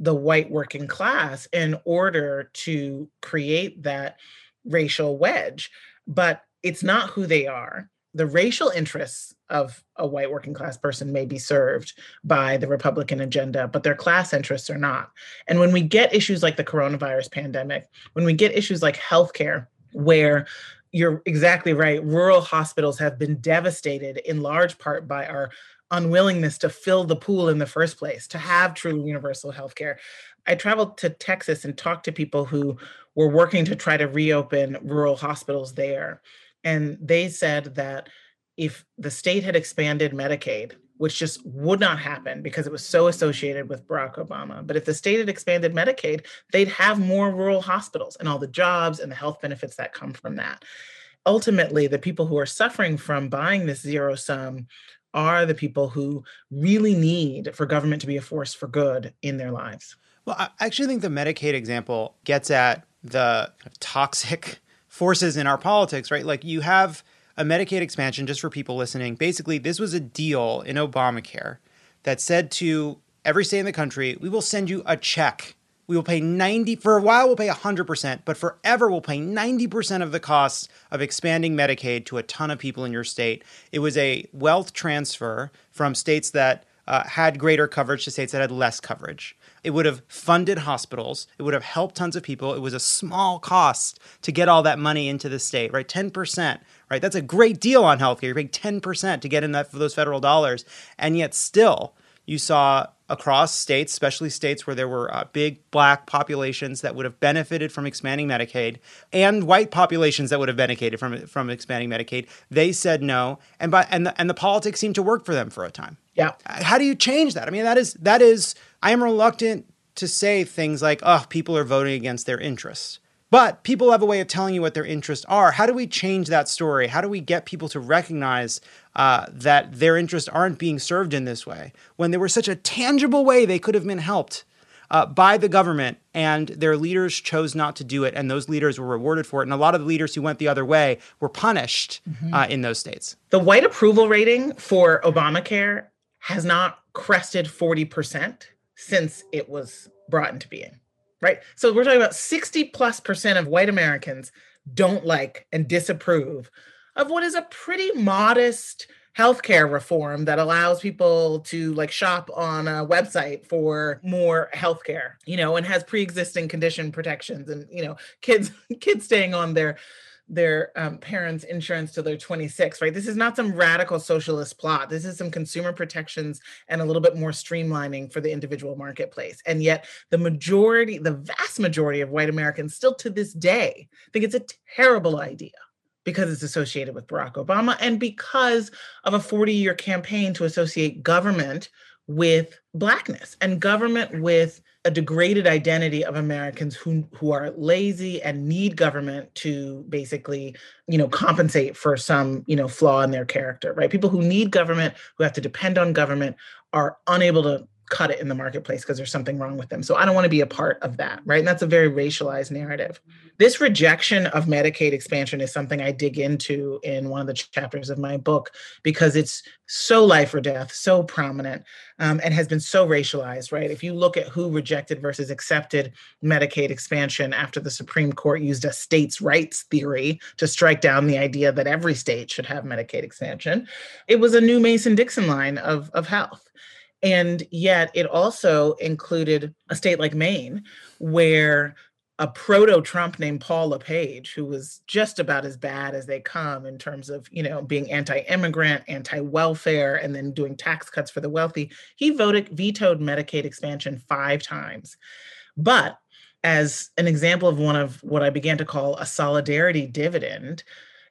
the white working class in order to create that racial wedge. But it's not who they are. The racial interests of a white working class person may be served by the Republican agenda, but their class interests are not. And when we get issues like the coronavirus pandemic, when we get issues like healthcare, where you're exactly right, rural hospitals have been devastated in large part by our unwillingness to fill the pool in the first place, to have truly universal healthcare. I traveled to Texas and talked to people who were working to try to reopen rural hospitals there. And they said that if the state had expanded Medicaid, which just would not happen because it was so associated with Barack Obama, but if the state had expanded Medicaid, they'd have more rural hospitals and all the jobs and the health benefits that come from that. Ultimately, the people who are suffering from buying this zero sum are the people who really need for government to be a force for good in their lives. Well, I actually think the Medicaid example gets at the toxic forces in our politics, right? Like you have a Medicaid expansion, just for people listening. Basically, this was a deal in Obamacare that said to every state in the country, we will send you a check. We will pay ninety, for a while we'll pay one hundred percent, but forever we'll pay ninety percent of the costs of expanding Medicaid to a ton of people in your state. It was a wealth transfer from states that uh, had greater coverage to states that had less coverage. It would have funded hospitals. It would have helped tons of people. It was a small cost to get all that money into the state, right? ten percent, right? That's a great deal on healthcare. You're paying ten percent to get in that for those federal dollars. And yet still, you saw across states, especially states where there were uh, big black populations that would have benefited from expanding Medicaid and white populations that would have benefited from from expanding Medicaid, they said no. And by and the, and the politics seemed to work for them for a time. Yeah. How do you change that? I mean, that is that is I am reluctant to say things like, oh, people are voting against their interests. But people have a way of telling you what their interests are. How do we change that story? How do we get people to recognize uh, that their interests aren't being served in this way when there was such a tangible way they could have been helped uh, by the government and their leaders chose not to do it and those leaders were rewarded for it. And a lot of the leaders who went the other way were punished mm-hmm. uh, in those states. The white approval rating for Obamacare has not crested forty percent since it was brought into being. Right. So we're talking about sixty plus percent of white Americans don't like and disapprove of what is a pretty modest healthcare reform that allows people to like shop on a website for more healthcare, you know, and has pre-existing condition protections and, you know, kids, kids staying on their their um, parents' insurance till they're twenty-six, right? This is not some radical socialist plot. This is some consumer protections and a little bit more streamlining for the individual marketplace. And yet the majority, the vast majority of white Americans still to this day think it's a terrible idea because it's associated with Barack Obama and because of a forty-year campaign to associate government with Blackness and government with a degraded identity of Americans who who are lazy and need government to basically, you know, compensate for some, you know, flaw in their character, right? People who need government, who have to depend on government, are unable to cut it in the marketplace because there's something wrong with them. So I don't want to be a part of that, right? And that's a very racialized narrative. This rejection of Medicaid expansion is something I dig into in one of the chapters of my book because it's so life or death, so prominent, um, and has been so racialized, right? If you look at who rejected versus accepted Medicaid expansion after the Supreme Court used a states' rights theory to strike down the idea that every state should have Medicaid expansion, it was a new Mason-Dixon line of, of health. And yet it also included a state like Maine, where a proto-Trump named Paul LePage, who was just about as bad as they come in terms of, you know, being anti-immigrant, anti-welfare, and then doing tax cuts for the wealthy, he voted vetoed Medicaid expansion five times. But as an example of one of what I began to call a solidarity dividend,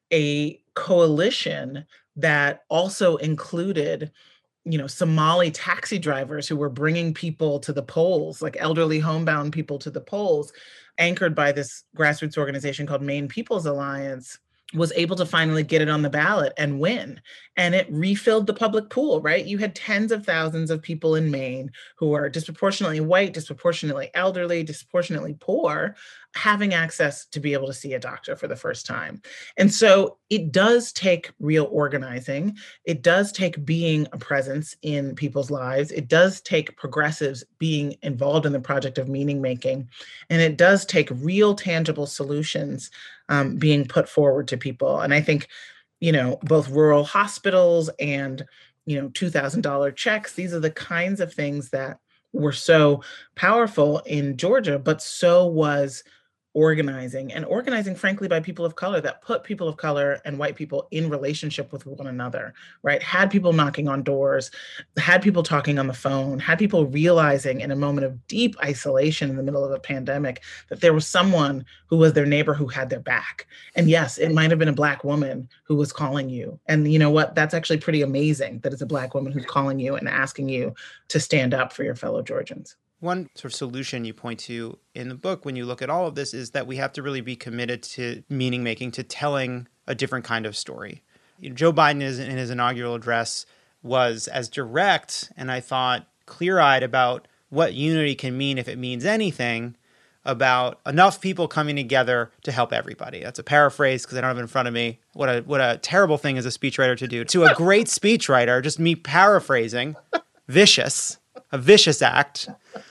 a coalition that also included, you know, Somali taxi drivers who were bringing people to the polls, like elderly homebound people to the polls, anchored by this grassroots organization called Maine People's Alliance, was able to finally get it on the ballot and win. And it refilled the public pool, right? You had tens of thousands of people in Maine who are disproportionately white, disproportionately elderly, disproportionately poor, having access to be able to see a doctor for the first time. And so it does take real organizing. It does take being a presence in people's lives. It does take progressives being involved in the project of meaning making. And it does take real tangible solutions um, being put forward to people. And I think, you know, both rural hospitals and, you know, two thousand dollars checks, these are the kinds of things that were so powerful in Georgia, but so was organizing and organizing, frankly, by people of color that put people of color and white people in relationship with one another, right? Had people knocking on doors, had people talking on the phone, had people realizing in a moment of deep isolation in the middle of a pandemic that there was someone who was their neighbor who had their back. And yes, it might have been a Black woman who was calling you. And you know what? That's actually pretty amazing that it's a Black woman who's calling you and asking you to stand up for your fellow Georgians. One sort of solution you point to in the book when you look at all of this is that we have to really be committed to meaning making, to telling a different kind of story. You know, Joe Biden is, in his inaugural address was as direct and I thought clear-eyed about what unity can mean if it means anything, about enough people coming together to help everybody. That's a paraphrase because I don't have it in front of me. What a what a terrible thing as a speechwriter to do. To a great speechwriter, just me paraphrasing, vicious, a vicious act.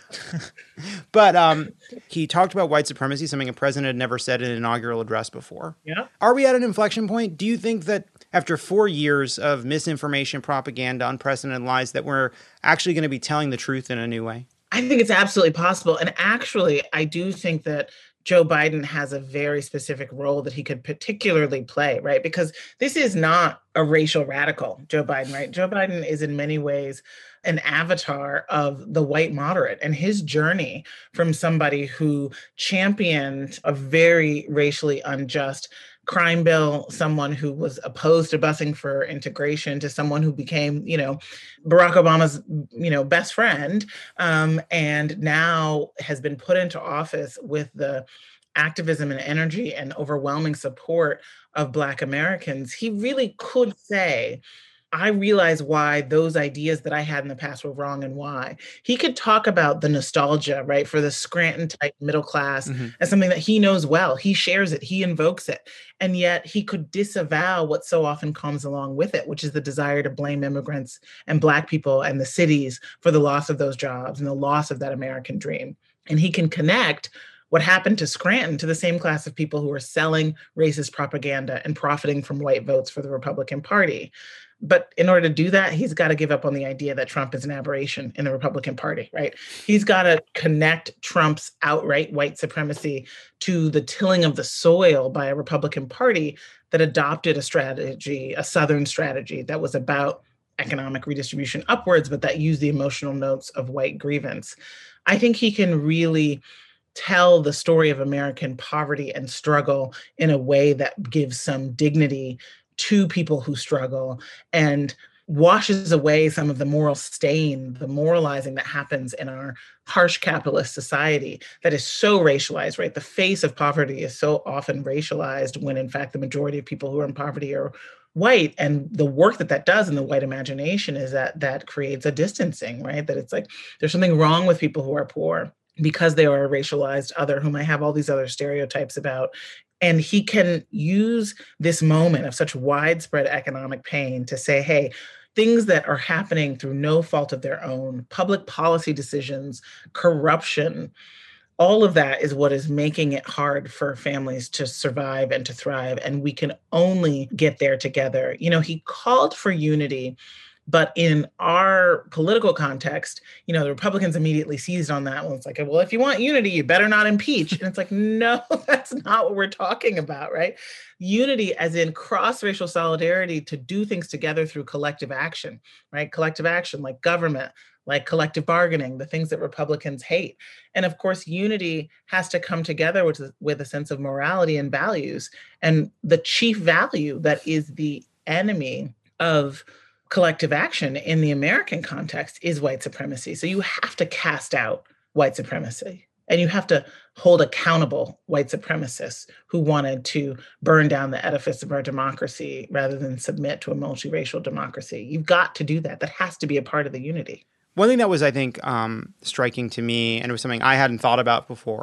But um, he talked about white supremacy, something a president had never said in an inaugural address before. Yeah. Are we at an inflection point? Do you think that after four years of misinformation, propaganda, unprecedented lies, that we're actually going to be telling the truth in a new way? I think it's absolutely possible. And actually, I do think that Joe Biden has a very specific role that he could particularly play, right? Because this is not a racial radical, Joe Biden, right? Joe Biden is in many ways an avatar of the white moderate, and his journey from somebody who championed a very racially unjust crime bill, someone who was opposed to busing for integration, to someone who became, you know, Barack Obama's, you know, best friend, um, and now has been put into office with the activism and energy and overwhelming support of Black Americans. He really could say, I realize why those ideas that I had in the past were wrong and why. He could talk about the nostalgia, right, for the Scranton type middle class Mm-hmm. as something that he knows well. He shares it, he invokes it. And yet he could disavow what so often comes along with it, which is the desire to blame immigrants and Black people and the cities for the loss of those jobs and the loss of that American dream. And he can connect what happened to Scranton to the same class of people who are selling racist propaganda and profiting from white votes for the Republican Party. But in order to do that, he's got to give up on the idea that Trump is an aberration in the Republican Party, right? He's got to connect Trump's outright white supremacy to the tilling of the soil by a Republican Party that adopted a strategy, a Southern strategy that was about economic redistribution upwards, but that used the emotional notes of white grievance. I think he can really tell the story of American poverty and struggle in a way that gives some dignity to people who struggle and washes away some of the moral stain, the moralizing that happens in our harsh capitalist society that is so racialized, right? The face of poverty is so often racialized when in fact the majority of people who are in poverty are white. And the work that that does in the white imagination is that that creates a distancing, right? That it's like, there's something wrong with people who are poor because they are a racialized other whom I have all these other stereotypes about. And he can use this moment of such widespread economic pain to say, hey, things that are happening through no fault of their own, public policy decisions, corruption, all of that is what is making it hard for families to survive and to thrive. And we can only get there together. You know, he called for unity. But in our political context, you know, the Republicans immediately seized on that one. It's like, well, if you want unity, you better not impeach. And it's like, no, that's not what we're talking about, right? Unity as in cross-racial solidarity to do things together through collective action, right? Collective action like government, like collective bargaining, the things that Republicans hate. And of course, unity has to come together with, with a sense of morality and values. And the chief value that is the enemy of collective action in the American context is white supremacy. So you have to cast out white supremacy and you have to hold accountable white supremacists who wanted to burn down the edifice of our democracy rather than submit to a multiracial democracy. You've got to do that. That has to be a part of the unity. One thing that was, I think, um, striking to me, and it was something I hadn't thought about before,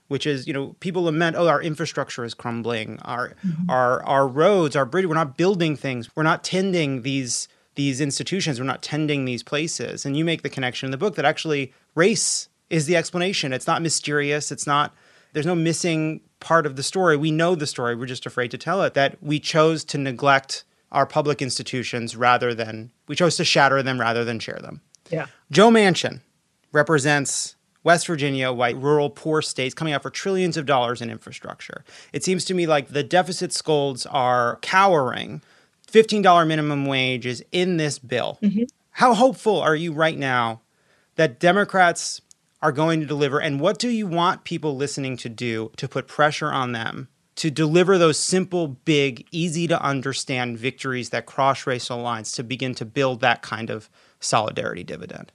which is, you know, people lament, oh, our infrastructure is crumbling, our mm-hmm. our our roads, our bridge, we're not building things, we're not tending these these institutions, we're not tending these places. And you make the connection in the book that actually race is the explanation. It's not mysterious. It's not, there's no missing part of the story. We know the story. We're just afraid to tell it, that we chose to neglect our public institutions rather than, we chose to shatter them rather than share them. Yeah. Joe Manchin represents West Virginia, white, rural, poor states coming out for trillions of dollars in infrastructure. It seems to me like the deficit scolds are cowering. fifteen dollars minimum wage is in this bill. Mm-hmm. How hopeful are you right now that Democrats are going to deliver? And what do you want people listening to do to put pressure on them to deliver those simple, big, easy to understand victories that cross racial lines to begin to build that kind of solidarity dividend?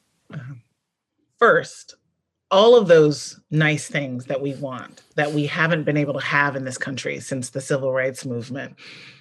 First, all of those nice things that we want, that we haven't been able to have in this country since the civil rights movement,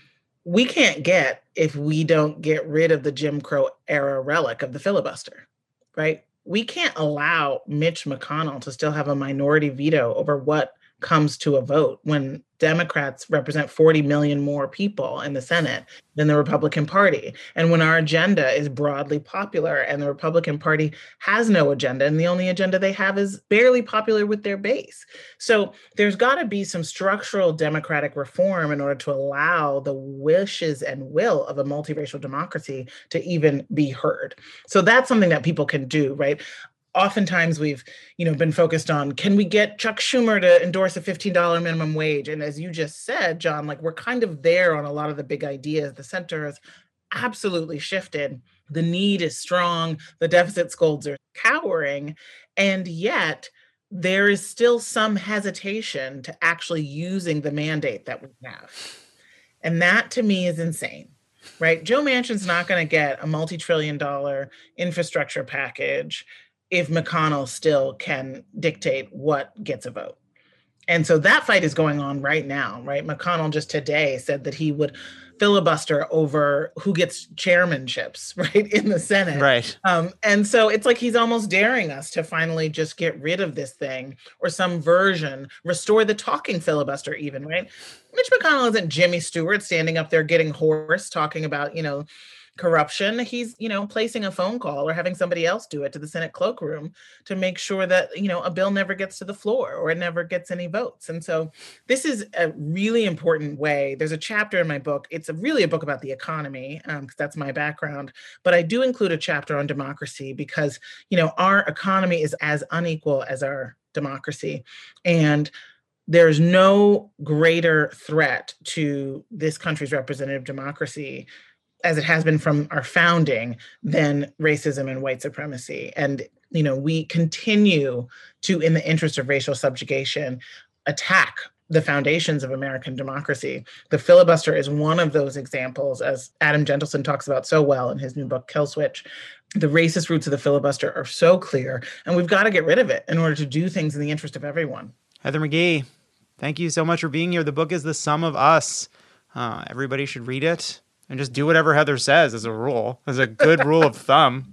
we can't get if we don't get rid of the Jim Crow era relic of the filibuster, right? We can't allow Mitch McConnell to still have a minority veto over what comes to a vote when Democrats represent forty million more people in the Senate than the Republican Party. And when our agenda is broadly popular and the Republican Party has no agenda, and the only agenda they have is barely popular with their base. So there's got to be some structural democratic reform in order to allow the wishes and will of a multiracial democracy to even be heard. So that's something that people can do, right? Oftentimes we've, you know, been focused on, can we get Chuck Schumer to endorse a fifteen dollars minimum wage? And as you just said, John, like we're kind of there on a lot of the big ideas. The center has absolutely shifted. The need is strong. The deficit scolds are cowering. And yet there is still some hesitation to actually using the mandate that we have. And that to me is insane. Right? Joe Manchin's not going to get a multi-trillion dollar infrastructure package if McConnell still can dictate what gets a vote. And so that fight is going on right now, right? McConnell just today said that he would filibuster over who gets chairmanships, right, in the Senate. Right. Um, and so it's like he's almost daring us to finally just get rid of this thing or some version, restore the talking filibuster even, right? Mitch McConnell isn't Jimmy Stewart standing up there getting hoarse, talking about, you know, corruption. He's, you know, placing a phone call or having somebody else do it to the Senate cloakroom to make sure that, you know, a bill never gets to the floor or it never gets any votes. And so this is a really important way. There's a chapter in my book. It's a, really a book about the economy, um, because that's my background. But I do include a chapter on democracy because, you know, our economy is as unequal as our democracy. And there's no greater threat to this country's representative democracy as it has been from our founding, than racism and white supremacy. And, you know, we continue to, in the interest of racial subjugation, attack the foundations of American democracy. The filibuster is one of those examples, as Adam Gentleson talks about so well in his new book, Kill Switch. The racist roots of the filibuster are so clear, and we've got to get rid of it in order to do things in the interest of everyone. Heather McGhee, thank you so much for being here. The book is The Sum of Us. Uh, everybody should read it. And just do whatever Heather says as a rule, as a good rule of thumb.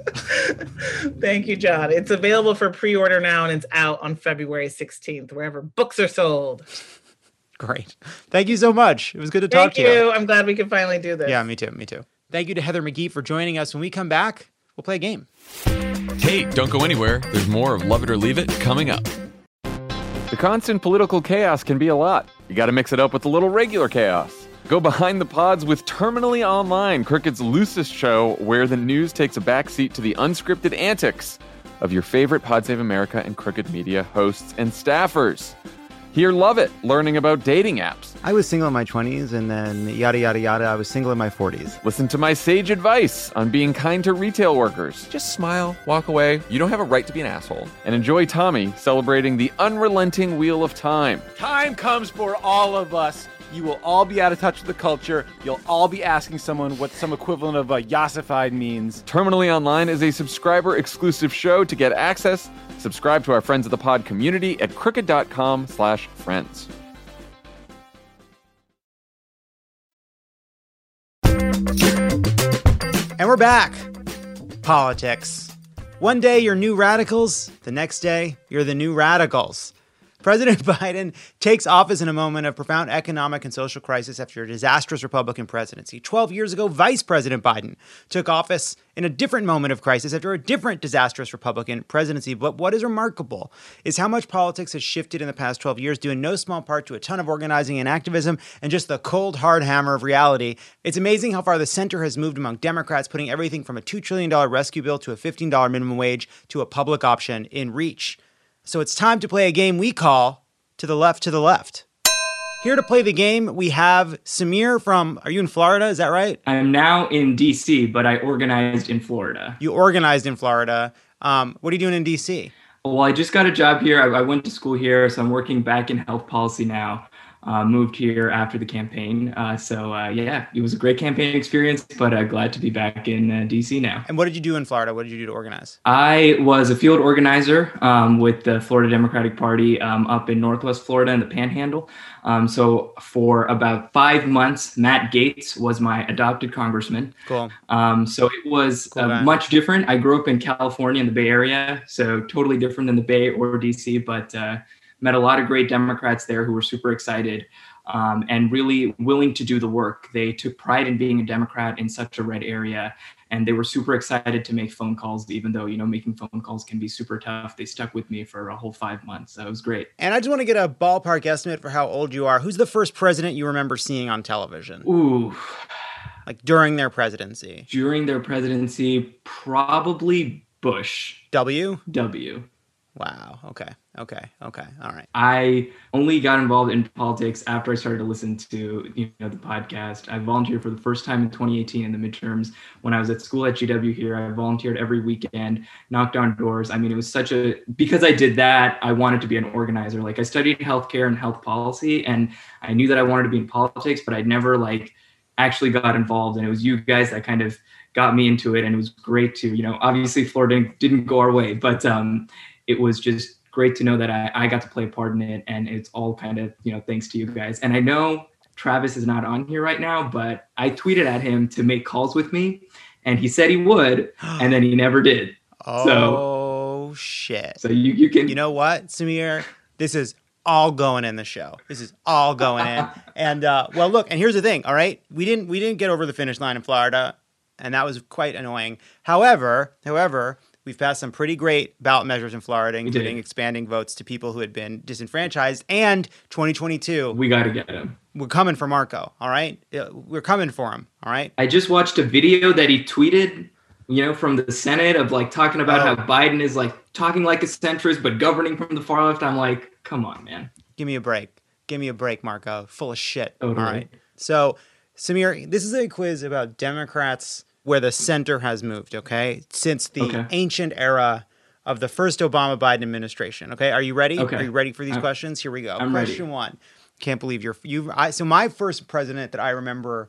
Thank you, John. It's available for pre-order now, and it's out on February sixteenth, wherever books are sold. Great. Thank you so much. It was good to talk Thank to you. you. I'm glad we can finally do this. Yeah, me too. Me too. Thank you to Heather McGhee for joining us. When we come back, we'll play a game. Hey, don't go anywhere. There's more of Love It or Leave It coming up. The constant political chaos can be a lot. You got to mix it up with a little regular chaos. Go behind the pods with Terminally Online, Crooked's loosest show where the news takes a backseat to the unscripted antics of your favorite Pod Save America and Crooked Media hosts and staffers. Hear Love It, learning about dating apps. I was single in my twenties, and then yada, yada, yada, I was single in my forties. Listen to my sage advice on being kind to retail workers. Just smile, walk away. You don't have a right to be an asshole. And enjoy Tommy celebrating the unrelenting Wheel of Time. Time comes for all of us. You will all be out of touch with the culture. You'll all be asking someone what some equivalent of a yassified means. Terminally Online is a subscriber-exclusive show. To get access, subscribe to our Friends of the Pod community at crooked.com slash friends. And we're back. Politics. One day you're new radicals. The next day you're the new radicals. President Biden takes office in a moment of profound economic and social crisis after a disastrous Republican presidency. Twelve years ago, Vice President Biden took office in a different moment of crisis after a different disastrous Republican presidency. But what is remarkable is how much politics has shifted in the past twelve years, due in no small part to a ton of organizing and activism and just the cold, hard hammer of reality. It's amazing how far the center has moved among Democrats, putting everything from a two trillion dollars rescue bill to a fifteen dollars minimum wage to a public option in reach. So it's time to play a game we call To the Left, to the Left. Here to play the game, we have Samir from, are you in Florida? Is that right? I'm now in D C, but I organized in Florida. You organized in Florida. Um, what are you doing in D C? Well, I just got a job here. I, I went to school here, so I'm working back in health policy now. Uh, moved here after the campaign. Uh, so, uh, yeah, it was a great campaign experience, but uh, glad to be back in uh, D C now. And what did you do in Florida? What did you do to organize? I was a field organizer um, with the Florida Democratic Party um, up in Northwest Florida in the Panhandle. Um, so for about five months, Matt Gaetz was my adopted congressman. Cool. Um, so it was Cool uh, guy. much different. I grew up in California in the Bay Area, so totally different than the Bay or D C, but uh, met a lot of great Democrats there who were super excited um, and really willing to do the work. They took pride in being a Democrat in such a red area, and they were super excited to make phone calls, even though, you know, making phone calls can be super tough. They stuck with me for a whole five months. So it was great. And I just want to get a ballpark estimate for how old you are. Who's the first president you remember seeing on television? Ooh. Like during their presidency? During their presidency, probably Bush. W? W. Wow. Okay. Okay. Okay. All right. I only got involved in politics after I started to listen to, you know, the podcast. I volunteered for the first time in twenty eighteen in the midterms when I was at school at G W here. I volunteered every weekend, knocked on doors. I mean, it was such a, because I did that, I wanted to be an organizer. Like I studied healthcare and health policy, and I knew that I wanted to be in politics, but I'd never like actually got involved. And it was you guys that kind of got me into it. And it was great to, you know, obviously Florida didn't go our way, but um, it was just great to know that I, I got to play a part in it, and it's all kind of, you know, thanks to you guys. And I know Travis is not on here right now, but I tweeted at him to make calls with me, and he said he would, and then he never did. Oh, so, shit. So you, you can... You know what, Samir? This is all going in the show. This is all going in. And, uh, well, look, and here's the thing, all right? We didn't we didn't get over the finish line in Florida, and that was quite annoying. However, however... We've passed some pretty great ballot measures in Florida, including expanding votes to people who had been disenfranchised. And twenty twenty-two, we got to get him. We're coming for Marco, all right? We're coming for him, all right? I just watched a video that he tweeted, you know, from the Senate of like talking about Oh. how Biden is like talking like a centrist, but governing from the far left. I'm like, come on, man. Give me a break. Give me a break, Marco. Full of shit. Totally. All right. So, Samir, this is a quiz about Democrats where the center has moved, okay? Since the Okay. ancient era of the first Obama-Biden administration, okay? Are you ready? Okay. Are you ready for these I'm- questions? Here we go. I'm Question ready. one. Can't believe you're, you I So my first president that I remember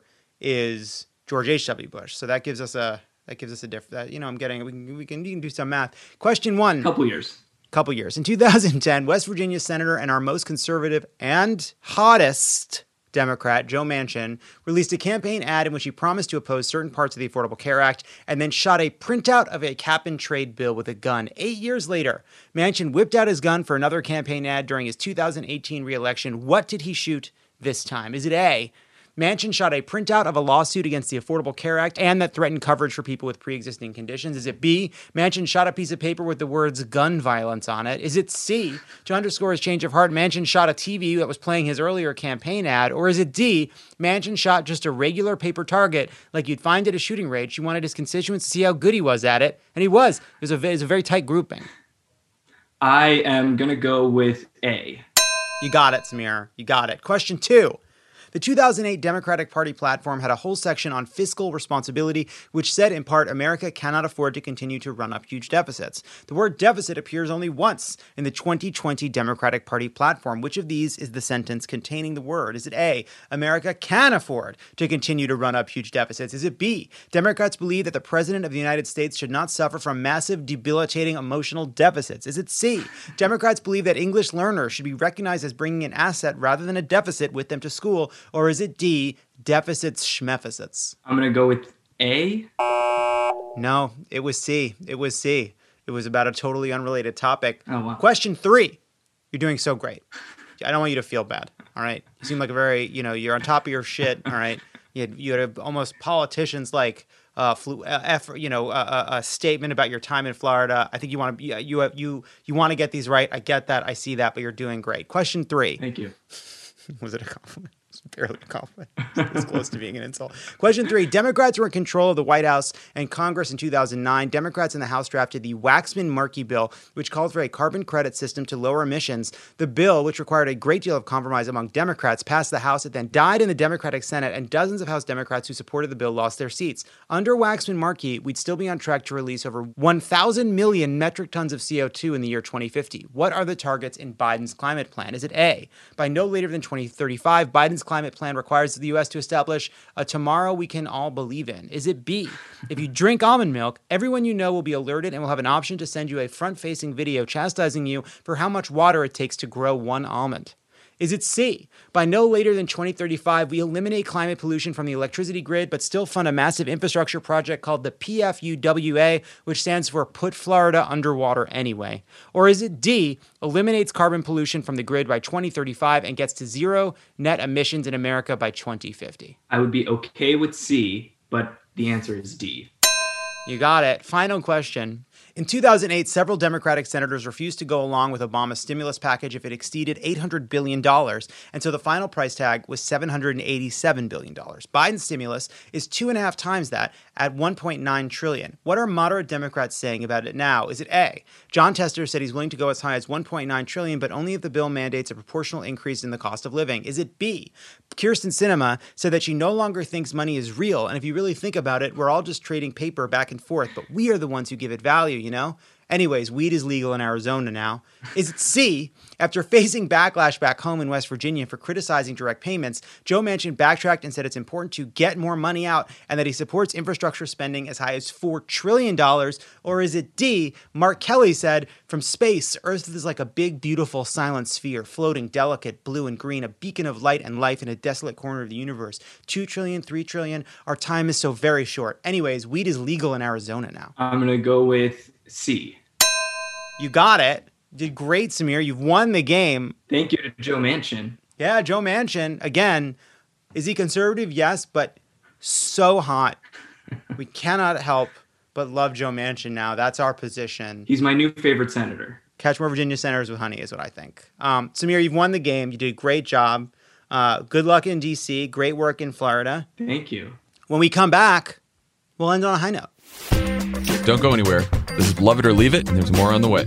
is George H W. Bush. So that gives us a, that gives us a diff, that, you know, I'm getting, we can, we can, you can do some math. Question one. Couple years. Couple years. In two thousand ten, West Virginia Senator and our most conservative and hottest Democrat, Joe Manchin, released a campaign ad in which he promised to oppose certain parts of the Affordable Care Act and then shot a printout of a cap-and-trade bill with a gun. Eight years later, Manchin whipped out his gun for another campaign ad during his two thousand eighteen re-election. What did he shoot this time? Is it A, Manchin shot a printout of a lawsuit against the Affordable Care Act and that threatened coverage for people with pre-existing conditions? Is it B, Manchin shot a piece of paper with the words gun violence on it? Is it C, to underscore his change of heart, Manchin shot a T V that was playing his earlier campaign ad? Or is it D, Manchin shot just a regular paper target like you'd find at a shooting range? He wanted his constituents to see how good he was at it, and he was. It was a, it was a very tight grouping. I am going to go with A. You got it, Samir. You got it. Question two. The two thousand eight Democratic Party platform had a whole section on fiscal responsibility, which said in part, America cannot afford to continue to run up huge deficits. The word deficit appears only once in the twenty twenty Democratic Party platform. Which of these is the sentence containing the word? Is it A, America can afford to continue to run up huge deficits? Is it B, Democrats believe that the President of the United States should not suffer from massive, debilitating emotional deficits? Is it C, Democrats believe that English learners should be recognized as bringing an asset rather than a deficit with them to school? Or is it D, deficits schmeficits? I'm going to go with A. No, it was C. It was C. It was about a totally unrelated topic. Oh, wow. Question three. You're doing so great. I don't want you to feel bad. All right. You seem like a very, you know, you're on top of your shit. All right. You had, you had almost politicians like, uh, flu, uh, effort, you know, uh, a statement about your time in Florida. I think you want to, you, you, you, you want to get these right. I get that. I see that, but you're doing great. Question three. Thank you. Was it a compliment? It was barely a compliment. It's close to being an insult. Question three. Democrats were in control of the White House and Congress in two thousand nine. Democrats in the House drafted the Waxman-Markey bill, which called for a carbon credit system to lower emissions. The bill, which required a great deal of compromise among Democrats, passed the House. It then died in the Democratic Senate, and dozens of House Democrats who supported the bill lost their seats. Under Waxman-Markey, we'd still be on track to release over one thousand million metric tons of C O two in the year twenty fifty. What are the targets in Biden's climate plan? Is it A, by no later than twenty thirty-five, Biden's climate plan requires the U S to establish a tomorrow we can all believe in? Is it B, if you drink almond milk, everyone you know will be alerted and will have an option to send you a front-facing video chastising you for how much water it takes to grow one almond? Is it C, by no later than twenty thirty-five, we eliminate climate pollution from the electricity grid, but still fund a massive infrastructure project called the P F U W A, which stands for Put Florida Underwater Anyway? Or is it D, eliminates carbon pollution from the grid by twenty thirty-five and gets to zero net emissions in America by twenty fifty? I would be okay with C, but the answer is D. You got it. Final question. In two thousand eight, several Democratic senators refused to go along with Obama's stimulus package if it exceeded eight hundred billion dollars, and so the final price tag was seven hundred eighty-seven billion dollars. Biden's stimulus is two and a half times that at one point nine trillion dollars. What are moderate Democrats saying about it now? Is it A, John Tester said he's willing to go as high as one point nine trillion dollars, but only if the bill mandates a proportional increase in the cost of living? Is it B, Kirsten Sinema said that she no longer thinks money is real, and if you really think about it, we're all just trading paper back and forth, but we are the ones who give it value, you know? Anyways, weed is legal in Arizona now. Is it C, after facing backlash back home in West Virginia for criticizing direct payments, Joe Manchin backtracked and said it's important to get more money out and that he supports infrastructure spending as high as four trillion dollars? Or is it D, Mark Kelly said, from space, Earth is like a big, beautiful, silent sphere, floating, delicate, blue and green, a beacon of light and life in a desolate corner of the universe. Two trillion, three trillion, our time is so very short. Anyways, weed is legal in Arizona now. I'm going to go with C. You got it. Did great, Samir. You've won the game. Thank you to Joe Manchin. Yeah, Joe Manchin. Again, is he conservative? Yes, but so hot. We cannot help but love Joe Manchin now. That's our position. He's my new favorite senator. Catch more Virginia senators with honey is what I think. Um, Samir, you've won the game. You did a great job. Uh, good luck in D C. Great work in Florida. Thank you. When we come back, we'll end on a high note. Don't go anywhere. This is Love It or Leave It, and there's more on the way.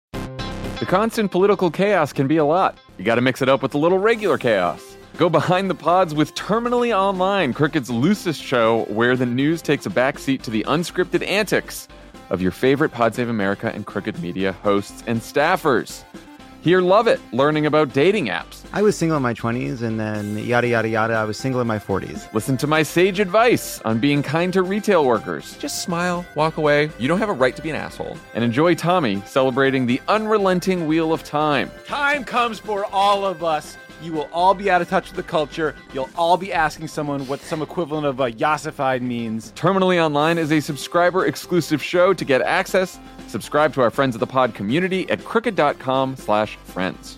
The constant political chaos can be a lot. You got to mix it up with a little regular chaos. Go behind the pods with Terminally Online, Crooked's loosest show where the news takes a backseat to the unscripted antics of your favorite Pod Save America and Crooked Media hosts and staffers. Hear Love It, learning about dating apps. I was single in my twenties, and then yada, yada, yada, I was single in my forties. Listen to my sage advice on being kind to retail workers. Just smile, walk away. You don't have a right to be an asshole. And enjoy Tommy celebrating the unrelenting wheel of time. Time comes for all of us. You will all be out of touch with the culture. You'll all be asking someone what some equivalent of a yassified means. Terminally Online is a subscriber-exclusive show. To get access, subscribe to our Friends of the Pod community at crooked.com slash friends.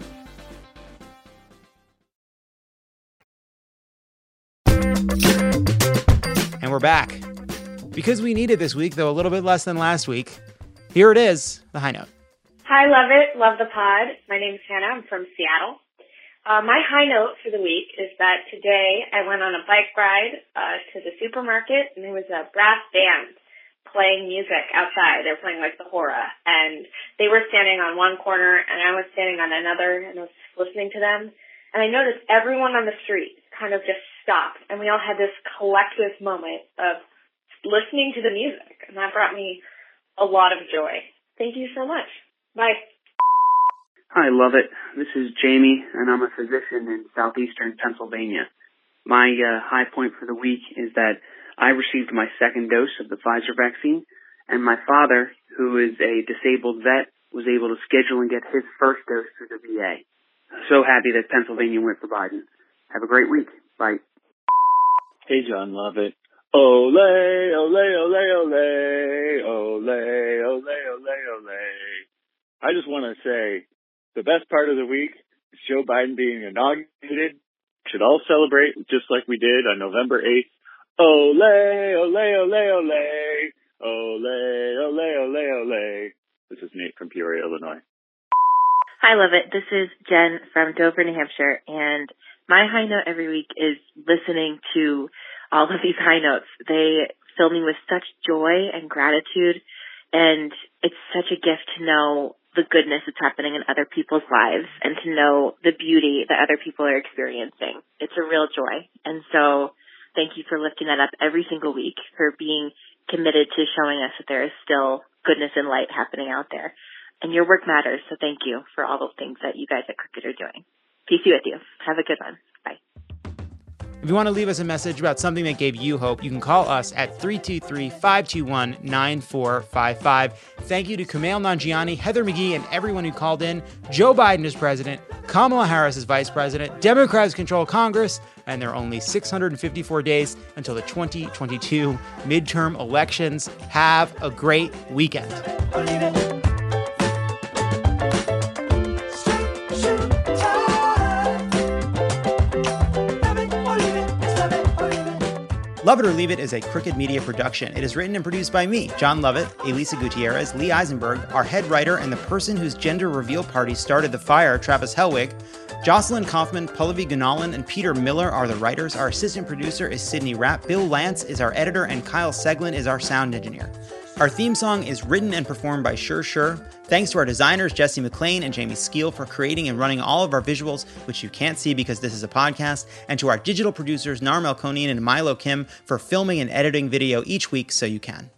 And we're back. Because we need it this week, though a little bit less than last week, here it is, the high note. Hi, love it. Love the pod. My name's Hannah. I'm from Seattle. Uh, my high note for the week is that today I went on a bike ride uh, to the supermarket, and there was a brass band playing music outside. They were playing like the Hora, and they were standing on one corner, and I was standing on another, and I was listening to them. And I noticed everyone on the street kind of just stopped, and we all had this collective moment of listening to the music, and that brought me a lot of joy. Thank you so much. Bye. Hi, love it. This is Jamie, and I'm a physician in southeastern Pennsylvania. My uh, high point for the week is that I received my second dose of the Pfizer vaccine, and my father, who is a disabled vet, was able to schedule and get his first dose through the V A. So happy that Pennsylvania went for Biden. Have a great week. Bye. Hey, John, love it. Ole, ole, ole, ole, ole, ole, ole, ole. I just want to say, The best part of the week is Joe Biden being inaugurated. Should all celebrate just like we did on November eighth. Ole, ole, ole, ole. Ole, ole, ole, ole. This is Nate from Peoria, Illinois. Hi, Love It. This is Jen from Dover, New Hampshire, and my high note every week is listening to all of these high notes. They fill me with such joy and gratitude, and it's such a gift to know the goodness that's happening in other people's lives and to know the beauty that other people are experiencing. It's a real joy. And so thank you for lifting that up every single week, for being committed to showing us that there is still goodness and light happening out there. And your work matters, so thank you for all those things that you guys at Crooked are doing. Peace be with you. Have a good one. Bye. If you want to leave us a message about something that gave you hope, you can call us at three two three, five two one, nine four five five. Thank you to Kumail Nanjiani, Heather McGhee, and everyone who called in. Joe Biden is president. Kamala Harris is vice president. Democrats control Congress. And there are only six hundred fifty-four days until the twenty twenty-two midterm elections. Have a great weekend. Love It or Leave It is a Crooked Media production. It is written and produced by me, John Lovett, Elisa Gutierrez, Lee Eisenberg, our head writer, and the person whose gender reveal party started the fire, Travis Helwig. Jocelyn Kaufman, Pallavi Gunalan, and Peter Miller are the writers. Our assistant producer is Sydney Rapp. Bill Lance is our editor, and Kyle Seglin is our sound engineer. Our theme song is written and performed by Sure Sure. Thanks to our designers, Jesse McLean and Jamie Skeel, for creating and running all of our visuals, which you can't see because this is a podcast, and to our digital producers, Nar Melkonian and Milo Kim, for filming and editing video each week so you can.